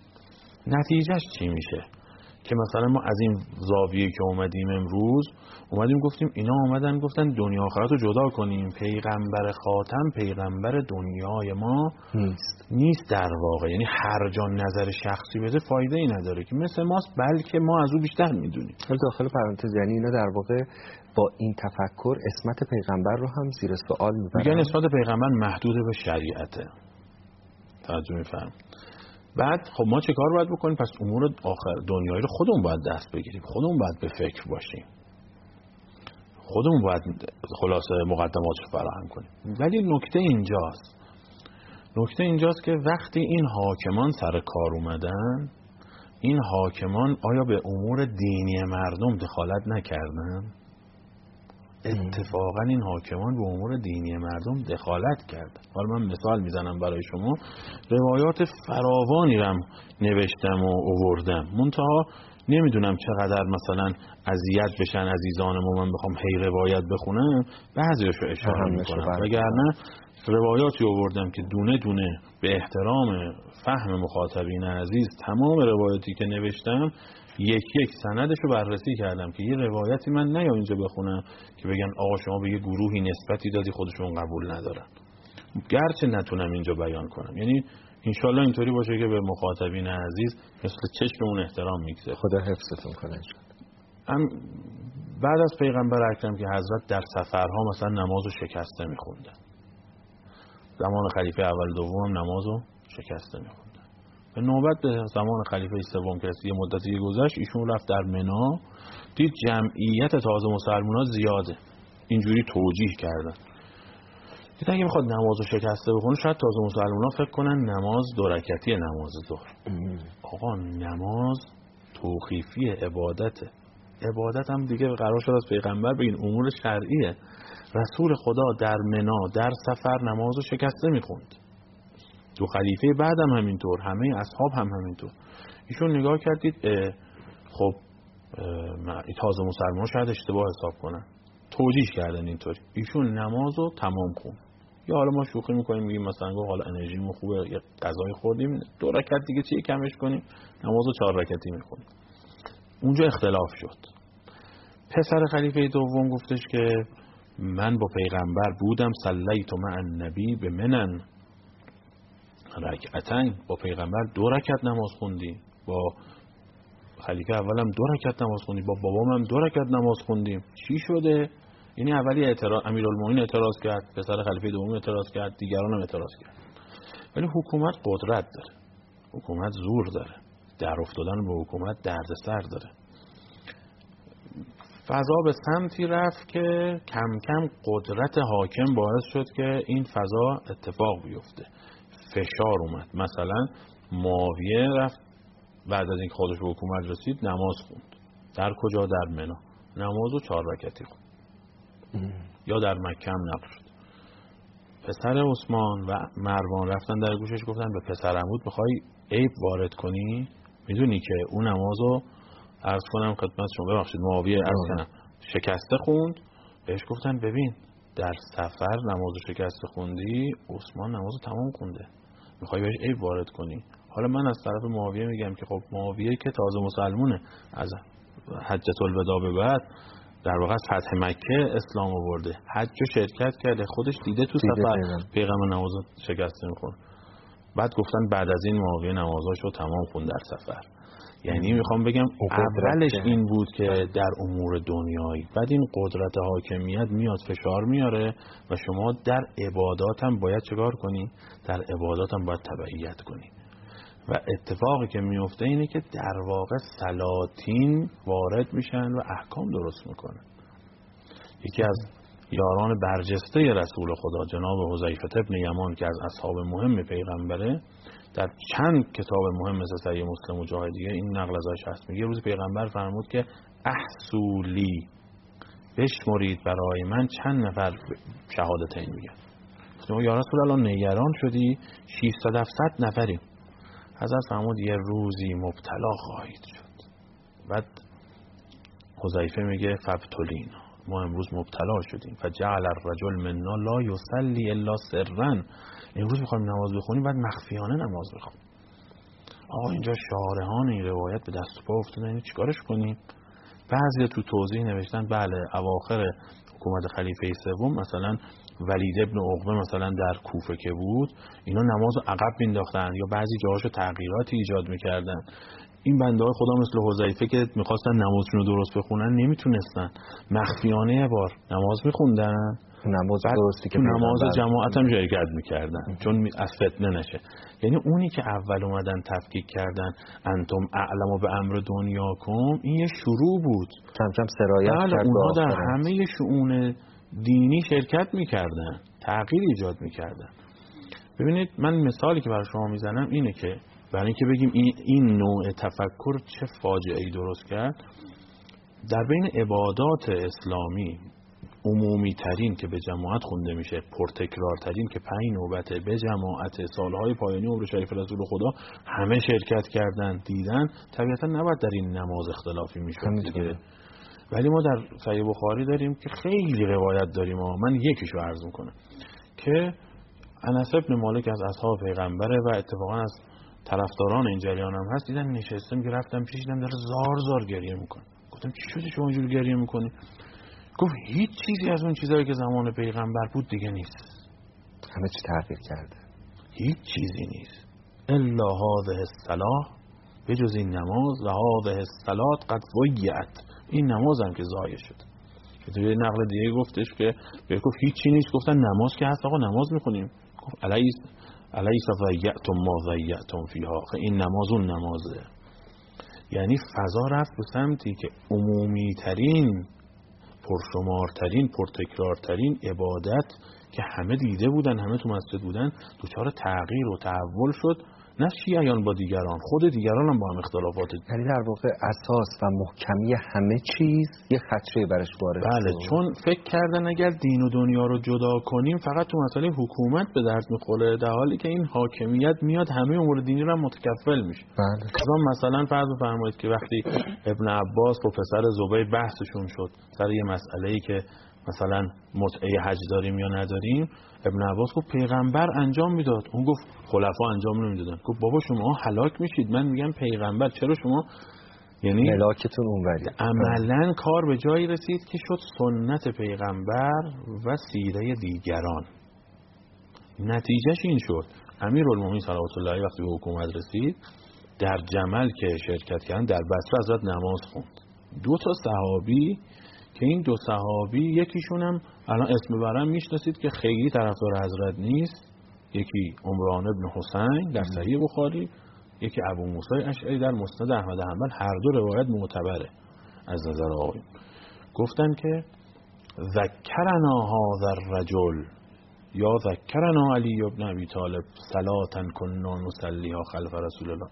نتیجهش چی میشه؟ که مثلا ما از این زاویه که اومدیم امروز اومدیم گفتیم اینا اومدن گفتن دنیا آخرت رو جدا کنیم، پیغمبر خاتم پیغمبر دنیای ما نیست در واقع. یعنی هر جا نظر شخصی بده فایده ای نداره که مثل ماست، بلکه ما از او بیشتر میدونیم. داخل پرانتز یعنی اینا در واقع با این تفکر اسمت پیغمبر رو هم زیر سوال میبرن. میگن اسمت پیغمبر محدود به شریعته. توجه می‌فرمایید؟ بعد خب ما چه کار باید بکنیم؟ پس امور آخر دنیایی رو خودمون باید دست بگیریم، خودمون باید به فکر باشیم، خودمون باید خلاصه مقدمات رو فراهم کنیم. ولی نکته اینجاست که وقتی این حاکمان سر کار اومدن، این حاکمان آیا به امور دینی مردم دخالت نکردن؟ اتفاقا این حاکمان به امور دینی مردم دخالت کردن. حالا من مثال میزنم برای شما، روایات فراوانی رو نوشتم و آوردم، منتها نمیدونم چقدر مثلا اذیت بشن عزیزانم و من بخوام هی روایت بخونم، بعضیاشو اشاره میکنم، وگرنه روایاتی آوردم که دونه دونه به احترام فهم مخاطبین عزیز تمام روایاتی که نوشتم یک سندش رو بررسی کردم که یه روایتی من نیا اینجا بخونم که بگن آقا شما به یه گروهی نسبتی دادی خودشون قبول ندارن، گرچه نتونم اینجا بیان کنم. یعنی انشالله اینطوری باشه که به مخاطبین عزیز مثل چشممون احترام میگذاره. خدا حفظتون کنه. بعد از پیغمبر اکرم که حضرت در سفرها مثلا نمازو شکسته میخوندن، زمان خلیفه اول دوم نمازو شکسته میخوندن. به نوبت به زمان خلیفه سوم که یه مدتی گذشت، ایشون رفت در منا، دید جمعیت تازه مسلمان‌ها زیاده، اینجوری توجیه کردن، دید اگه میخواد نمازو شکسته بکنه شاید تازه مسلمان‌ها فکر کنن نماز 2 رکعتی نماز ظهر. آقا نماز توقیفی عبادته، عبادت هم دیگه قرار شد از پیغمبر بگین امور شرعیه. رسول خدا در منا در سفر نمازو شکسته میخوند، 2 خلیفه بعدم همینطور، همه اصحاب هم همینطور. ایشون نگاه کردید خب تازه مسلمان شاید اشتباه حساب کنن، توجیه کردن اینطوری. ایشون نمازو تمام خوند. یا حالا ما شوخی میکنیم میگیم مثلا گفت حالا انرژیمون خوبه یه غذای خوردیم 2 رکعت دیگه چیه کمش کنیم، نمازو 4 رکعتی میخونیم. اونجا اختلاف شد. پسر خلیفه دوم گفتش که من با پیغمبر بودم، صلیت مع النبی به منن رکعتین، با پیغمبر 2 رکعت نماز خوندی، با خلیفه اولم 2 رکعت نماز خوندی، با بابام 2 رکعت نماز خوندیم، چی شده؟ یعنی اولی امیرالمومنین اعتراض کرد، پسر خلیفه دوم اعتراض کرد، دیگران هم اعتراض کرد. ولی حکومت قدرت داره، حکومت زور داره، در افتادن به حکومت دردسر داره. فضا به سمتی رفت که کم کم قدرت حاکم باعث شد که این فضا اتفاق بیفته، فشار اومد. مثلا معاویه رفت بعد از اینکه خودش به حکومت رسید نماز خوند. در کجا؟ در منا. نمازو 4 رکعتی خوند. یا در مکه هم نقل شد. پسر عثمان و مروان رفتن در گوشش گفتن به پسر عموت میخوای عیب وارد کنی؟ میدونی که اون نمازو عرض کنم خدمت شما، ببخشید معاویه عرض کنم شکسته خوند. بهش گفتن ببین در سفر نمازو شکسته خوندی، عثمان نمازو تمام خونده، میخوای بهش عیب وارد کنی. حالا من از طرف معاویه میگم که خب معاویه که تازه مسلمونه، از حجة الوداع به بعد در واقع فتح مکه اسلام آورده، حجو شرکت کرده، خودش دیده تو سفر پیغمبر نمازو شکسته میخونه. بعد گفتن بعد از این معاویه نمازاشو تمام خوند در سفر. یعنی میخوام بگم اولش این بود که در امور دنیایی، بعد این قدرت حاکمیت میاد فشار میاره و شما در عبادات هم باید چکار کنی؟ در عبادات هم باید تبعیت کنی. و اتفاقی که میفته اینه که در واقع سلاطین وارد میشن و احکام درست میکنن. یکی از یاران برجسته رسول خدا جناب حذیفه ابن یمان که از اصحاب مهم پیغمبره، در چند کتاب مهم مثل صحیح مسلم و جاهای دیگه این نقل ازش هست، میگه روز پیغمبر فرمود که احسولی، بشمرید برای من چند نفر شهادتین میگن. گفتم یا رسول الله نگران شدی؟ 600 نفریم. حضرت فرمود یه روزی مبتلا خواهید شد. بعد حذیفه میگه فابتلینا، ما امروز مبتلا شدیم. فجعل الرجل منا لا یصلی الا سرا، امروز میخوایم نماز بخونیم بعد مخفیانه نماز بخونیم. آقا اینجا شارحان این روایت به دست و پا افتادن، اینو چیکارش کنیم؟ بعضی تو توضیح نوشتن بله اواخر حکومت خلیفه سوم مثلا ولید ابن عقبه مثلا در کوفه که بود، اینا نمازو عقب مینداختن یا بعضی جاهاشو تغییراتی ایجاد میکردن. این بنده های خدا مثل حذیفه که میخواستن نمازشون رو درست بخونن نمیتونستن، مخفیانه بار نماز میخوندن، نماز درستی که نماز جماعت هم شرکت میکردن چون از فتنه نشه. یعنی اونی که اول اومدن تفکیک کردن انتم اعلم به امر دنیاکم، این یه شروع بود، کم کم سرایت کرد. اونها در همه شؤون دینی شرکت میکردن، تغییر ایجاد میکردن. ببینید من مثالی که برای شما میزنم اینه که برای اینکه بگیم این نوع تفکر چه فاجعه‌ای درست کرد، در بین عبادات اسلامی عمومی ترین که به جماعت خونده میشه، پرتکرار ترین که 5 نوبته به جماعت، سالهای پایانی عمر شریف رسول خدا همه شرکت کردن دیدن، طبیعتا نباید در این نماز اختلافی میشد دیگه. ولی ما در صحیح بخاری داریم که خیلی روایت داریم من یکیشو عرض میکنم که انس بن مالک از اصحاب پیغمبره و اتفاقا از طرفداران این جریان هم هست، دیدن نشستم که رفتم پیش دیدم داره زار زار گریه میکنه. گفتم چی شده شما اینجوری گریه میکنی؟ گفت هیچ چیزی از اون چیزایی که زمان پیغمبر بود دیگه نیست، همه چی تغییر کرده، هیچ چیزی نیست الا هذه الصلاه، به جز این نماز، و هذه الصلاه قد ضیعت، این نماز هم که ضایع شد. که توی نقل دیگه گفتش که گفت هیچ چیزی نیست، گفتن نماز که هست آقا نماز میخونیم. گفت الیس ضیعتم ما ضیعتم فیها، این نماز اون نمازه. یعنی فضا رفت به سمتی که عمومی ترین، پرشمارترین، پرتکرارترین عبادت که همه دیده بودن، همه تو مسجد بودن، دچار تغییر و تحول شد. نه شیعیان با دیگران، خود دیگران هم با هم اختلافات. یعنی در واقع اساس و محکمی همه چیز یه خدشه برش وارد بله شد. چون فکر کردن اگر دین و دنیا رو جدا کنیم فقط تو مسئله حکومت به درد میخوره، در حالی که این حاکمیت میاد همه امور دینی رو متکفل میشه. بله. مثلا فرض بفرمایید که وقتی ابن عباس و پسر زبیر بحثشون شد سر یه مسئله‌ای که مثلا متعه حج داریم یا نداریم، ابن عباس گفت پیغمبر انجام میداد، اون گفت خلفا انجام نمیدادن. گفت بابا شما هلاک میشید، من میگم پیغمبر، چرا شما یعنی ملاکتون اونوری. عملا کار به جایی رسید که شد سنت پیغمبر و سیره دیگران. نتیجهش این شد امیرالمومنین صلوات الله علیه وقتی به حکومت رسید، در جمل که شرکت کردن در بصره حضرت نماز خوند. 2 صحابی که این 2 صحابی یکیشون هم الان اسم برام میشناسید که خیلی طرفدار حضرت نیست، یکی عمران ابن حسین در صحیح بخاری، یکی ابو موسی اشعری در مسند احمد حنبل، هر دو روایت معتبره از نظر آقایون. گفتن که ذکرنا هذا الرجل یا ذکرنا علی ابن ابی طالب صلاة كنا نصلیها خلف رسول الله.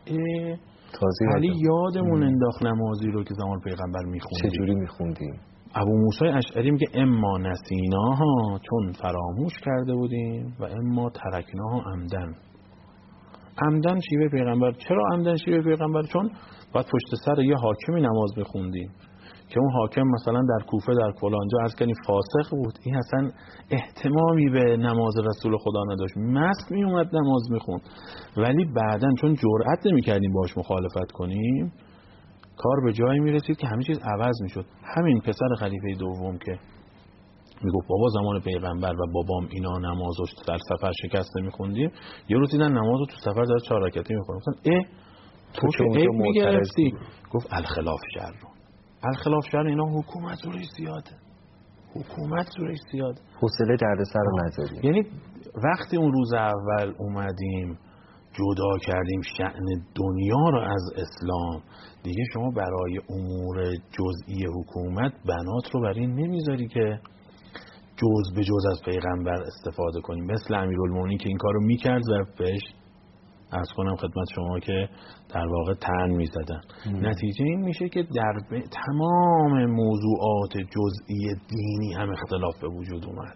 علی یادمون انداخت نمازی رو که زمان پیغمبر میخوندیم. چجوری میخوندیم؟ ابو موسی اشعری میگه اما نسیناها، چون فراموش کرده بودیم، و اما ترکناها عمدن. عمدن شیوه پیغمبر. چرا عمدن شیوه پیغمبر؟ چون باید پشت سر یه حاکمی نماز بخوندیم که اون حاکم مثلا در کوفه در فلانجا از کنی فاسق بود، این اصلا اهتمامی به نماز رسول خدا نداشت، مست می اومد نماز میخوند. ولی بعدن چون جرئت نمی‌کردیم باهاش مخالفت کنیم، کار به جایی میرسید که همه چیز عوض میشد. همین پسر خلیفه دوم که میگفت بابا زمان پیغمبر و بابام اینا نمازش در سفر شکست نمیخوندیم، یه روز دیدن نمازو تو سفر داره 4 رکعتی میخونه. گفتن تو که عیب میگرفتی. گفت الخلاف شر. الخلاف شر اینا حکومت زورش زیاده، حکومت زورش زیاده، حوصله دردسر رو نداریم. یعنی وقتی اون روز اول اومدیم جدا کردیم شأن دنیا رو از اسلام، دیگه شما برای امور جزئی حکومت بنات رو برای این نمیذاری که جز به جز از پیغمبر استفاده کنیم، مثل امیرالمومنین که این کار رو میکرد و بهش عرض کنم خدمت شما که در واقع طعن میزدن. نتیجه این میشه که در تمام موضوعات جزئی دینی هم اختلاف به وجود اومد.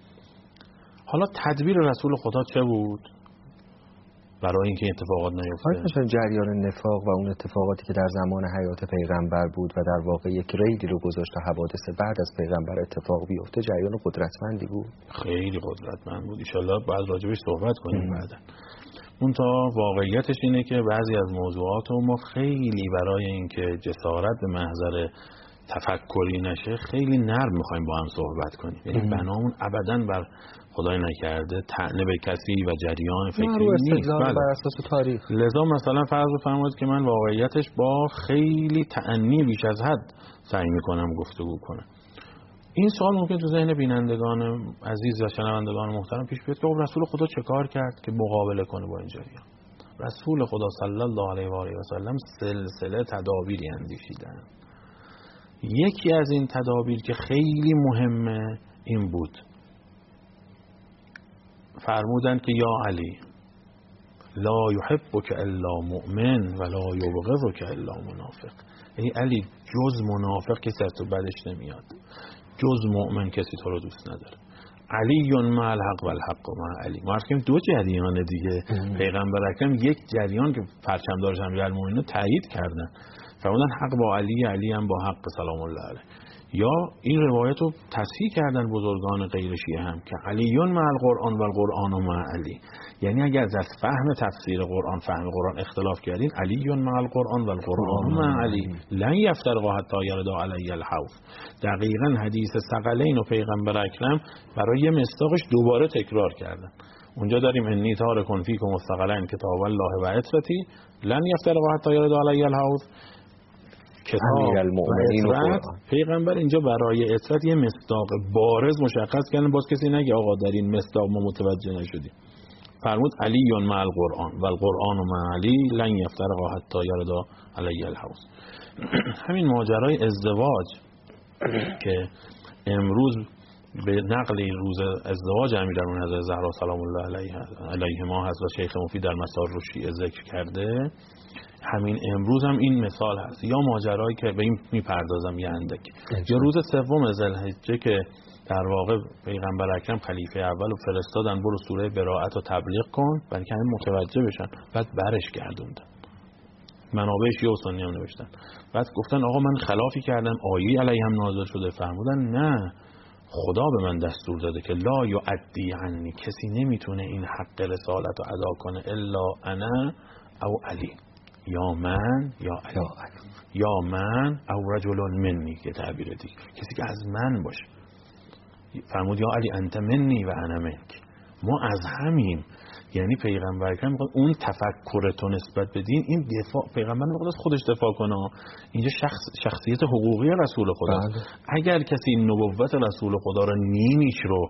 حالا تدبیر رسول خدا چه بود برای اینکه اتفاقات نیفته؟ مثلا جریان نفاق و اون اتفاقاتی که در زمان حیات پیغمبر بود و در واقع یک ریدی رو گذاشت تا حوادث بعد از پیغمبر اتفاق بیفته، جریان قدرتمندی بود. خیلی قدرتمند بود. ان شاءالله بعد راجبش صحبت کنیم بعدا. اون تا واقعیتش اینه که بعضی از موضوعات رو ما خیلی برای اینکه جسارت به محضر تفکری نشه خیلی نرم میخوایم با هم صحبت کنیم. یعنی بنامون ابداً بر خدای نکرده طعنه به کسی و جریان فکری نیست، بله. بر اساس تاریخ. لذا مثلا فرض بفرمایید که من واقعیتش با خیلی تأنی بیش از حد سعی میکنم گفتگو کنم. این سوال ممکن تو ذهن بینندگان عزیز و شنوندگان محترم پیش بیاد که رسول خدا چه کار کرد که مقابله کنه با این جریان؟ رسول خدا صلی الله علیه و آله و سلم سلسله تدابیری اندیشیدن. یکی از این تدابیر که خیلی مهمه این بود، فرمودن که یا علی لا یحبک الا مؤمن و لا یبغضک الا منافق. ای علی جز منافق کسی از تو بدش نمیاد، جز مؤمن کسی تو رو دوست نداره. علی مع الحق و الحق مع علی. ما عرض 2 جریان دیگه. پیغمبر اکرم یک جریان که پرچمدارش امیرالمومنین تایید کردن، فرمودن حق با علی، علی هم با حق سلام الله علیه. یا این روایت رو تصحیح کردن بزرگان غیر شیعه هم که علیون مع القرآن و القرآن مع علی. یعنی اگر از فهم تفسیر قرآن فهم قرآن اختلاف کردین، علیون مع القرآن و القرآن مع علی لن یفترقا حتی یردا علی الحوض. دقیقاً حدیث ثقلین و پیغمبر اکرم برای مصداقش دوباره تکرار کردن. اونجا داریم انی تارک فیکم الثقلین کتاب الله و عترتی لن یفترقا حتی یردا علی الحوض. کتاب عترت، پیغمبر اینجا برای عترت یه مصداق بارز مشخص کردن، باز کسی نگه آقا در این مصداق ما متوجه نشدیم. فرمود علی مع القرآن و القرآن مع علی لن یفترقا حتی یردا علی الحوض. همین ماجرای ازدواج که امروز به نقل روز ازدواج امیرالمومنین حضرت زهرا سلام الله علیهما هست و شیخ مفید در مسار الشیعه ذکر کرده، همین امروز هم این مثال هست. یا ماجرایی که به این میپردازم یه اندک، یا روز سوم ذوالحجه که در واقع پیغمبر اکرم خلیفه اول رو فرستادن برو سوره براءت رو تبلیغ کن برای که همه متوجه بشن، بعد برش گردوندن، منابع شیعه و سنی هم نوشتن، بعد گفتن آقا من خلافی کردم، آیه علیه هم نازل شده، فرمودن نه، خدا به من دستور داده که لا یعدی عنی، کسی نمیتونه این حق رسالت رو ادا کنه الا انا او علی، یا من یا علی، یا من او رجل منی که تعبیر دیگه، کسی که از من باشه. فرمود یا علی انت منی و انا منک، ما از همیم. یعنی پیغمبر اکرم میگه اون تفکر تو نسبت بدین، این دفاع، پیغمبر میگه از خودش دفاع کنه، اینجا شخصیت حقوقی رسول خداست. اگر کسی نبوت رسول خدا رو نیمیش رو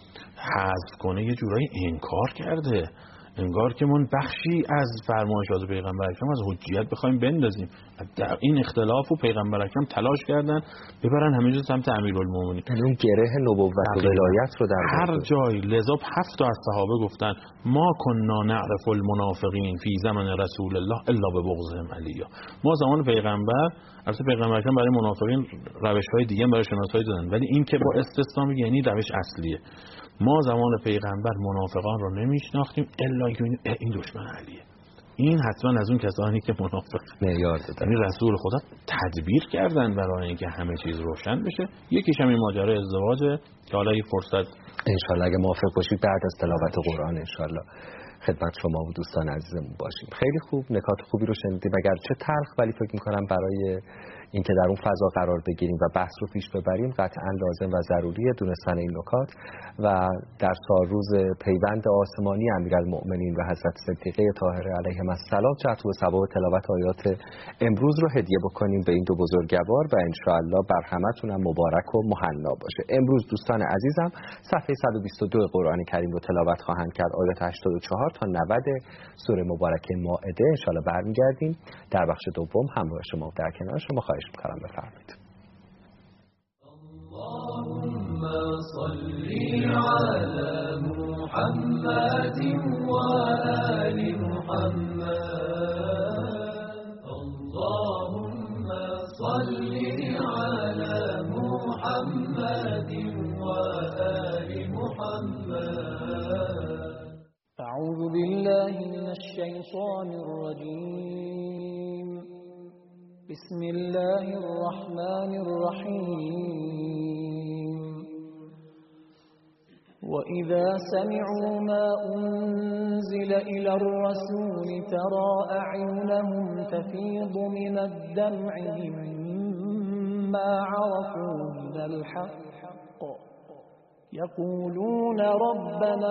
حذف کنه یه جورایی انکار کرده، انگار که من بخشی از فرمایشات پیغمبر اکرم از حجیت بخوایم بندازیم. در این اختلاف و پیغمبر اکرم تلاش کردن ببرن همه جا سمت امیرالمومنین، اون گره نبوت و ولایت رو در هر جای. لذا 7 تا از صحابه گفتن ما کنا نعرف المنافقین فی زمن رسول الله الا ببغضهم علی. ما زمان پیغمبر، البته پیغمبر اکرم برای منافقین روش‌های دیگه برای شناسایی دادن، ولی این که با استثنا یعنی روش اصلیه. ما زمان پیغمبر منافقان رو نمیشناختیم الا که این دشمن علیه. این حتما از اون کسانی که منافق معیار دادن، یعنی رسول خدا تدبیر کردن برای اینکه همه چیز روشن بشه. یکیش همین ماجرای ازدواجه که حالا این فرصت ان شاء الله اگه موافق باشید بعد از تلاوت قرآن ان شاء الله خدمت شما و دوستان عزیزمون باشیم. خیلی خوب، نکات خوبی رو شنیدیم، اگرچه تلخ ولی فکر می‌کنم برای اینکه در اون فضا قرار بگیریم و بحث رو پیش ببریم قطعا لازم و ضروریه دونستن این نکات. و در روز پیوند آسمانی امیرالمؤمنین و حضرت صدیقه طاهره علیهم السلام جهت و ثواب تلاوت آیات امروز رو هدیه بکنیم به این دو بزرگوار و ان شاء الله بر همتون هم مبارک و مهنا باشه. امروز دوستان عزیزم صفحه 122 قرآن کریم رو تلاوت خواهند کرد، آیات 84 تا 90 سوره مبارکه مائده. ان شاء الله برمیگردیم در بخش دوم همراه شما در کنار شما. خواهش می‌کنم بفرمایید. اللهم صل على محمد وآل محمد. اللهم صل على محمد وآل محمد. أعوذ بالله من الشيطان الرجيم. بسم الله الرحمن الرحيم. وإذا سمعوا ما أنزل إلى الرسول ترى أعينهم تفيض من الدمع مما عرفوا من الحق يقولون ربنا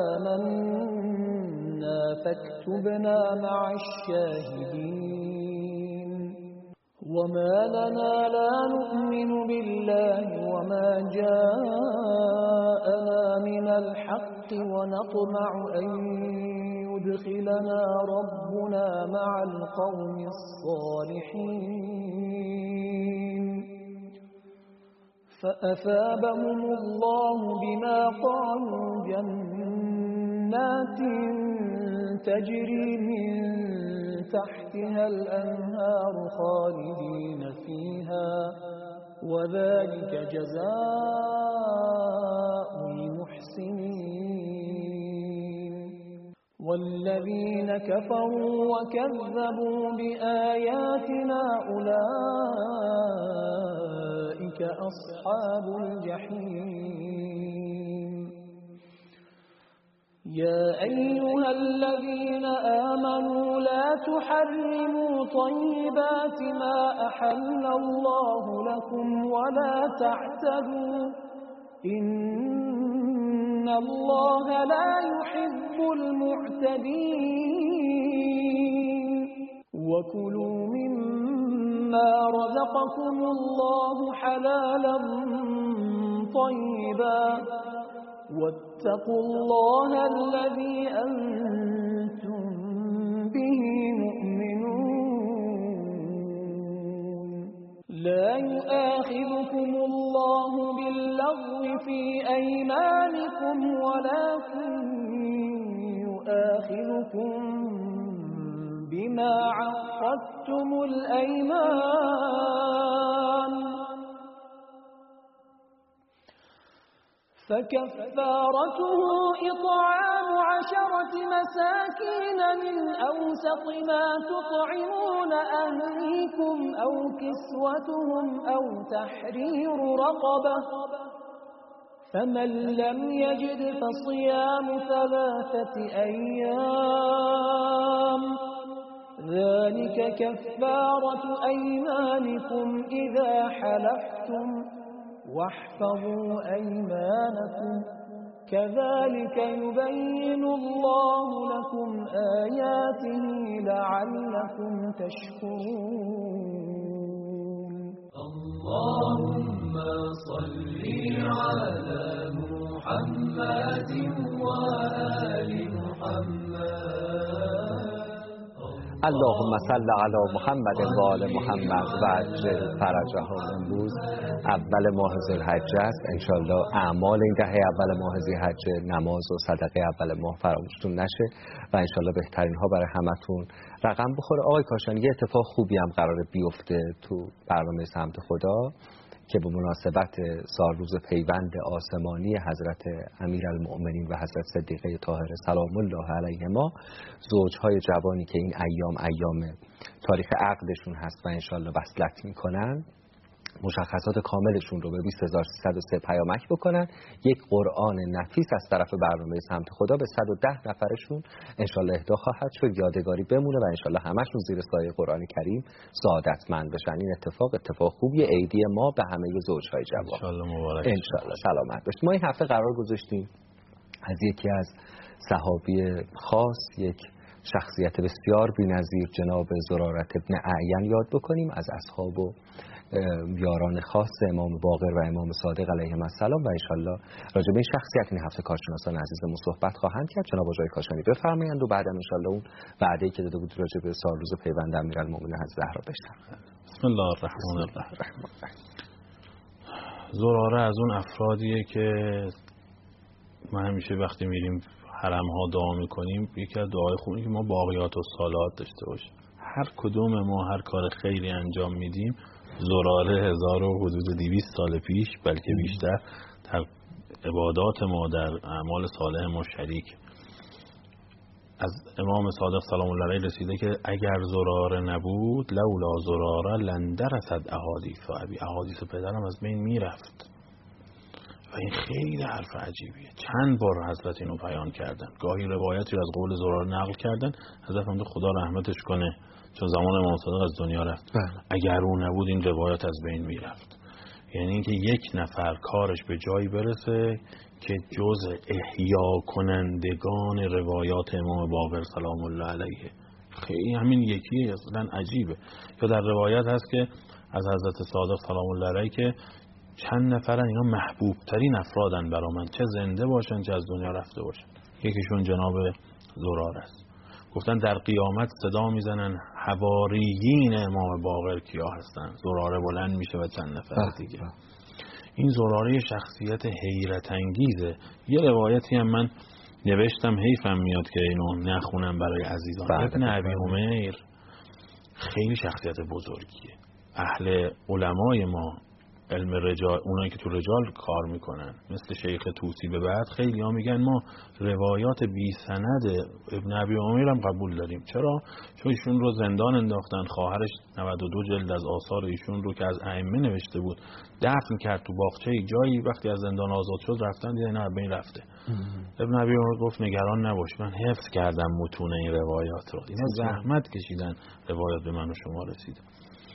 آمنا فاكتبنا مع الشاهدين. وما لنا لا نؤمن بالله وما جاءنا من الحق ونطمع أن يدخلنا ربنا مع القوم الصالحين. فأثابهم الله بما قالوا جنات تجري من تحتها الأنهار خالدين فيها وذلك جزاء المحسنين. والذين كفروا وكذبوا بآياتنا أولئك أصحاب الجحيم. يا أيها الذين آمنوا لا تحرموا طيبات ما أحل الله لكم ولا تعتدوا إن الله لا يحب المعتدين. وكلوا مما رزقكم الله حلالا طيبا واتقوا الله الذي أنتم به مؤمنون لا يؤاخذكم الله باللغو في أيمانكم ولكن يؤاخذكم بما عقدتم الأيمان فكفارته إطعام 10 مساكين من أوسط ما تطعمون أهليكم أو كسوتهم أو تحرير رقبة فمن لم يجد فصيام 3 أيام ذلك كفارة أيمانكم إذا حلفتم واحفظوا أيمانكم كذلك يبين الله لكم آياته لعلكم تشكرون اللهم صل على محمد وآل محمد اللهم صل علی محمد و آل محمد و عجل فرجهم. امروز اول ماه ذوالحجه است. انشالله اعمال این دهه اول ماه ذوالحجه، نماز و صدقه اول ماه فراموشتون نشه و انشالله بهترین ها برای همتون رقم بخوره. آقای کاشانی، یه اتفاق خوبی هم قراره بیفته تو برنامه سمت خدا که به مناسبت سالروز پیوند آسمانی حضرت امیرالمؤمنین و حضرت صدیقه طاهره سلام الله علیهما، زوجهای جوانی که این ایام تاریخ عقدشون هست و انشالله وصلت میکنن، مشخصات کاملشون رو به 20303 پیامک بکنن. یک قرآن نفیس از طرف برنامه سمت خدا به 110 نفرشون انشالله اهدا خواهد شد، یادگاری بمونه و انشالله همشون زیر سایه قرآن کریم سعادتمند بشن. این اتفاق خوبیه، عیدی ما به همه زوجهای جوان انشالله مبارک، انشالله سلامت باشید. ما این هفته قرار گذاشتیم از یکی از صحابی خاص، یک شخصیت بسیار بی‌نظیر، جناب زرارة ابن اعین یاد بکنیم، از اصحاب و یاران خاص امام باقر و امام صادق علیهم السلام، و انشالله راجع به این شخصیت این هفته کارشناسان عزیزمون صحبت خواهند کرد. جناب آقای کاشانی بفرمایند و بعدم انشالله اون وعده‌ای که داده بود راجع به سالروز پیوند امیرالمومنین حضرت زهرا بشنویم. بسم الله الرحمن الرحیم. زراره از اون افرادیه که ما همیشه وقتی میریم حرم ها دعا میکنیم، یکی از دعای خوبی که ما باقیات و صالحات داشته باشیم. هر کدوم ما هر کار خیری انجام میدیم، زراره 1200 سال پیش بلکه بیشتر در عبادات ما، در اعمال صالح ما شریک. از امام صادق سلام الله علیه رسیده که اگر زراره نبود، لولا زراره لندرست احادیث ابی، احادیث پدرم از بین میرفت. و این خیلی حرف عجیبیه. چند بار حضرت اینو بیان کردن، گاهی روایتی رو از قول زراره نقل کردن. حضرت فرمود خدا رحمتش کنه، چون زمان امام صادق از دنیا رفت، اگر او نبود این روایت از بین میرفت. یعنی اینکه یک نفر کارش به جایی برسه که جز احیا کنندگان روایات امام باقر سلام الله علیه، خیلی همین یکی اصلا عجیبه. یا در روایت هست که از حضرت صادق سلام الله علیه که چند نفرن اینا محبوب ترین افرادن برا من، چه زنده باشن چه از دنیا رفته باشن. یکیشون جناب زراره است. گفتن در قیامت صدا میزنن حواریین امام باقر کیا هستن، زراره بلند میشه و چند نفر دیگه. این زراره شخصیت حیرت انگیزه. یه روایتی هم من نوشتم، حیفم میاد که اینو نخونم برای عزیزان. ابن ابی عمیر خیلی شخصیت بزرگیه. اهل علمای ما، علم رجال، اونایی که تو رجال کار میکنن مثل شیخ طوسی به بعد، خیلی ها میگن ما روایات بی سند ابن ابی عمیر هم قبول داریم. چرا؟ چون ایشون رو زندان انداختن، خواهرش 92 جلد از آثار ایشون رو که از ائمه نوشته بود دفن کرد تو باغچه جایی. وقتی از زندان آزاد شد رفتن دیدن نه بین رفته. ابن ابی عمیر گفت نگران نباش، من حفظ کردم متون این روایات رو. اینا زحمت کشیدن روایات به من و شما رسیده.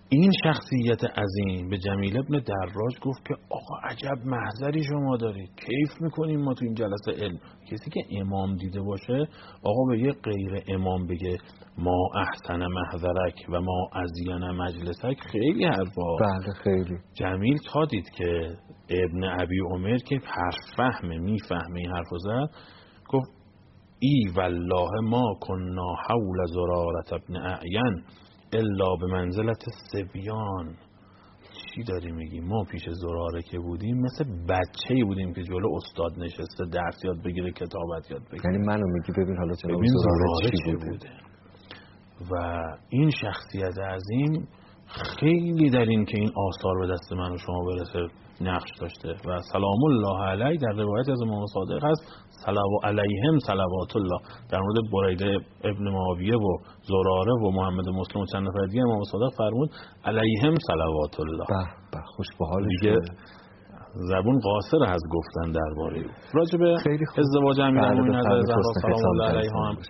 این شخصیت عظیم به جمیل ابن دراج گفت که آقا عجب محضری شما دارید، کیف میکنیم ما تو این جلسه علم. کسی که امام دیده باشه آقا به یه غیر امام بگه ما احسن محضرک و ما ازین مجلسک خیلی حرفا. بله خیلی. جمیل تا دید که ابن ابی عمر که حرف فهمه میفهمه این حرفو زد، گفت ای والله ما کنا حول زرارت ابن اعین الا به منزلت سبیان. چی داری میگی؟ ما پیش زراره که بودیم مثل بچه‌ای بودیم که جلو استاد نشسته درس یاد بگیره، کتابت یاد بگیره. یعنی منو میگی ببین حالا جناب زراره چی بوده. و این شخصیت عظیم خیلی در این که این آثار به دست من و شما برسه نقش داشته. و سلام الله علیه در روایت از امام صادق هست علیهم صلوات الله. در مورد بریده ابن معاویه و زراره و محمد مسلم و چند نفر دیگه امام صادق فرمود علیهم صلوات الله. به خوش به حالش. دیگه زبون قاصر از گفتن درباره راجع به ازدواج امیرالمومنین حضرت زهرا سلام الله علیها هم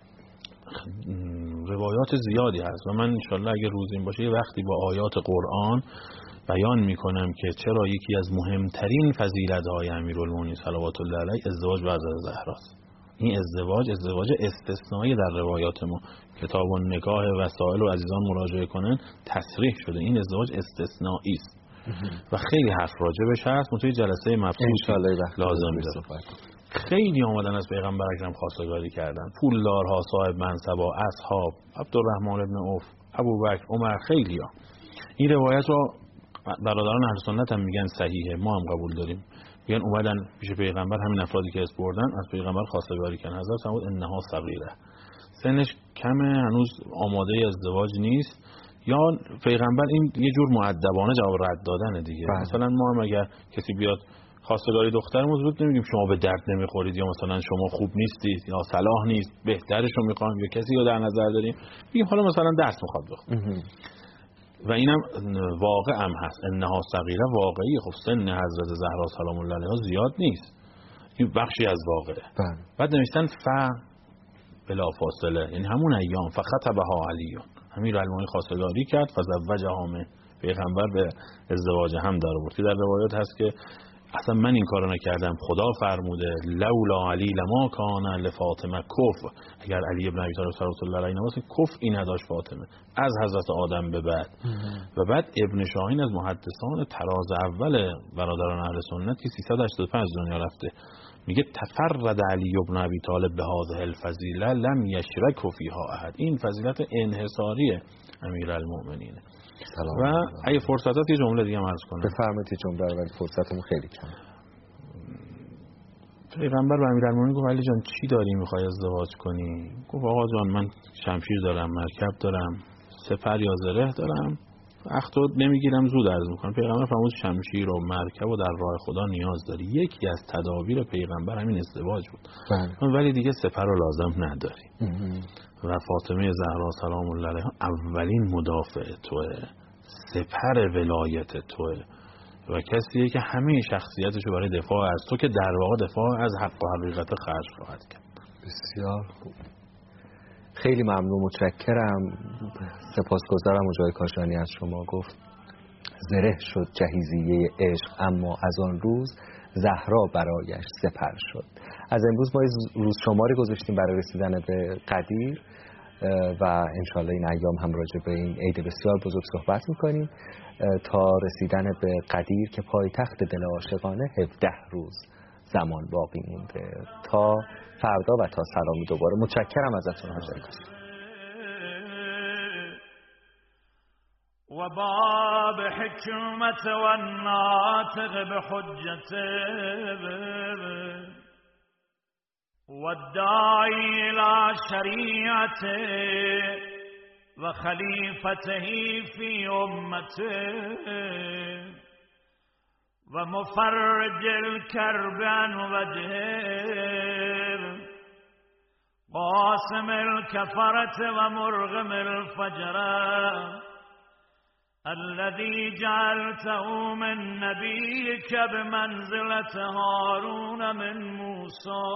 روایات زیادی هست و من انشالله اگه روز این باشه یه وقتی با آیات قرآن بیان میکنم که چرا یکی از مهمترین فضیلت‌های امیرالمومنین صلوات الله علیه ازدواج با حضرت زهراست. این ازدواج استثنایی در روایات ما، کتاب النکاح وسائل و عزیزان مراجعه کنن تصریح شده این ازدواج استثنایی است و خیلی حرف راجبش هست. توی جلسه مبسوط لازم داره. خیلی آمدن از پیغمبر اکرم خواستگاری کردن، پولدارها، صاحب منصبا، اصحاب، عبدالرحمن ابن عوف، ابوبکر، عمر، خیلی ها. این روایت رو برادران اهل سنت هم میگن صحیحه، ما هم قبول داریم. میگن اومدن پیش پیغمبر، همین افرادی که اسپردن از پیغمبر خواستگاری کردن. حضرت فرمود انها صغیره، سنش کمه، هنوز آماده ازدواج نیست. یا پیغمبر این یه جور مؤدبانه جواب رد دادنه دیگه. مثلا ما هم اگر کسی بیاد خواستگاری دخترمون زود نمیگیم شما به درد نمیخورید یا مثلا شما خوب نیستید یا صلاح نیست، بهترش رو میخوایم یا کسی رو در نظر داریم، میگیم حالا مثلا درس میخواد بخونه. و اینم واقع هم هست، انها صغیره واقعی. خب سن حضرت زهرا سلام الله علیها زیاد نیست، این بخشی از واقعه. بعد نوشتن بلا فاصله، یعنی همون ایام فخطبها علی، امیرالمومنین خواستگاری کرد فزوجها، پیغمبر به ازدواج هم در آورد. در روایات هست که اصلا من این کارو نکردم، خدا فرموده لولا علی لما کان لفاطمه کف، اگر علی ابن ابی طالب صلوات الله علیه نباشه کفئی نداشت فاطمه از حضرت آدم به بعد. و بعد ابن شاهین از محدثان طراز اول برادران اهل سنت که 385 دنیا رفته میگه تفرد علی ابن ابی طالب به هذه الفضیله لم یشرک فیها احد. این فضیلت انحصاری امیرالمومنین. و اگه فرصتات یه جمله دیگه عرض کنم. بفرمایید جمله رو، ولی فرصتمون خیلی کمه. پیغمبر به امیرالمومنین گفت علی جان چی داری میخوای ازدواج کنی؟ گفت آقا جان من شمشیر دارم، مرکب دارم، سپر یا زره دارم، وقتو نمیگیرم زود عرض میکنم. پیغمبر فرمود شمشیر و مرکب و در راه خدا نیاز داری. یکی از تدابیر پیغمبر همین ازدواج بود. ولی دیگه سپر رو لازم نداری. و فاطمه زهرا سلام الله علیها اولین مدافع توه، سپر ولایت توه و کسیه که همه شخصیتشو برای دفاع از تو که در واقع دفاع از حق و حقیقت خرج خواهد کرد. بسیار خوب، خیلی ممنون، متشکرم، سپاسگزارم. و جای کاشانی از شما گفت زره شد جهیزیه عشق، اما از آن روز زهرا برایش سپر شد. از امروز ما روز شماری گذاشتیم برای رسیدن به قدیر و انشالله این ایام هم راجع به این عید بسیار بزرگ صحبت میکنیم تا رسیدن به قدیر که پایتخت دل عاشقانه 17 روز زمان باقی مونده. تا فردا و تا سلامی دوباره. متشکرم ازتون حضرت. و باب حکمت و ناطق بحجته والداعي إلى شريعته وخليفته في أمته ومفرج الكرب عن وجهه قاسم الكفرة ومرغم الفجرة الذي جعلته من نبيك بمنزلة هارون من موسى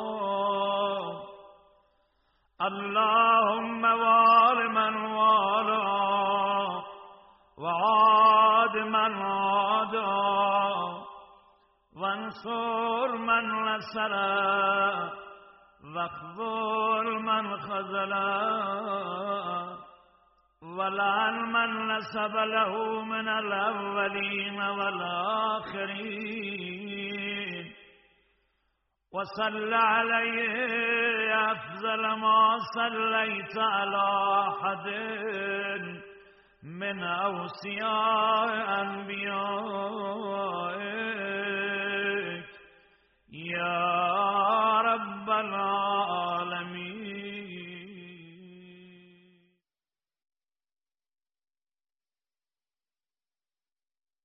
اللهم وال من والا و من عادا وانصر من نصره واخذل من خذله ولعن من نسب له من الأولين والآخرين وصل عليه أفضل ما صليت على أحد من أوصياء أنبيائك يا رب العالمين.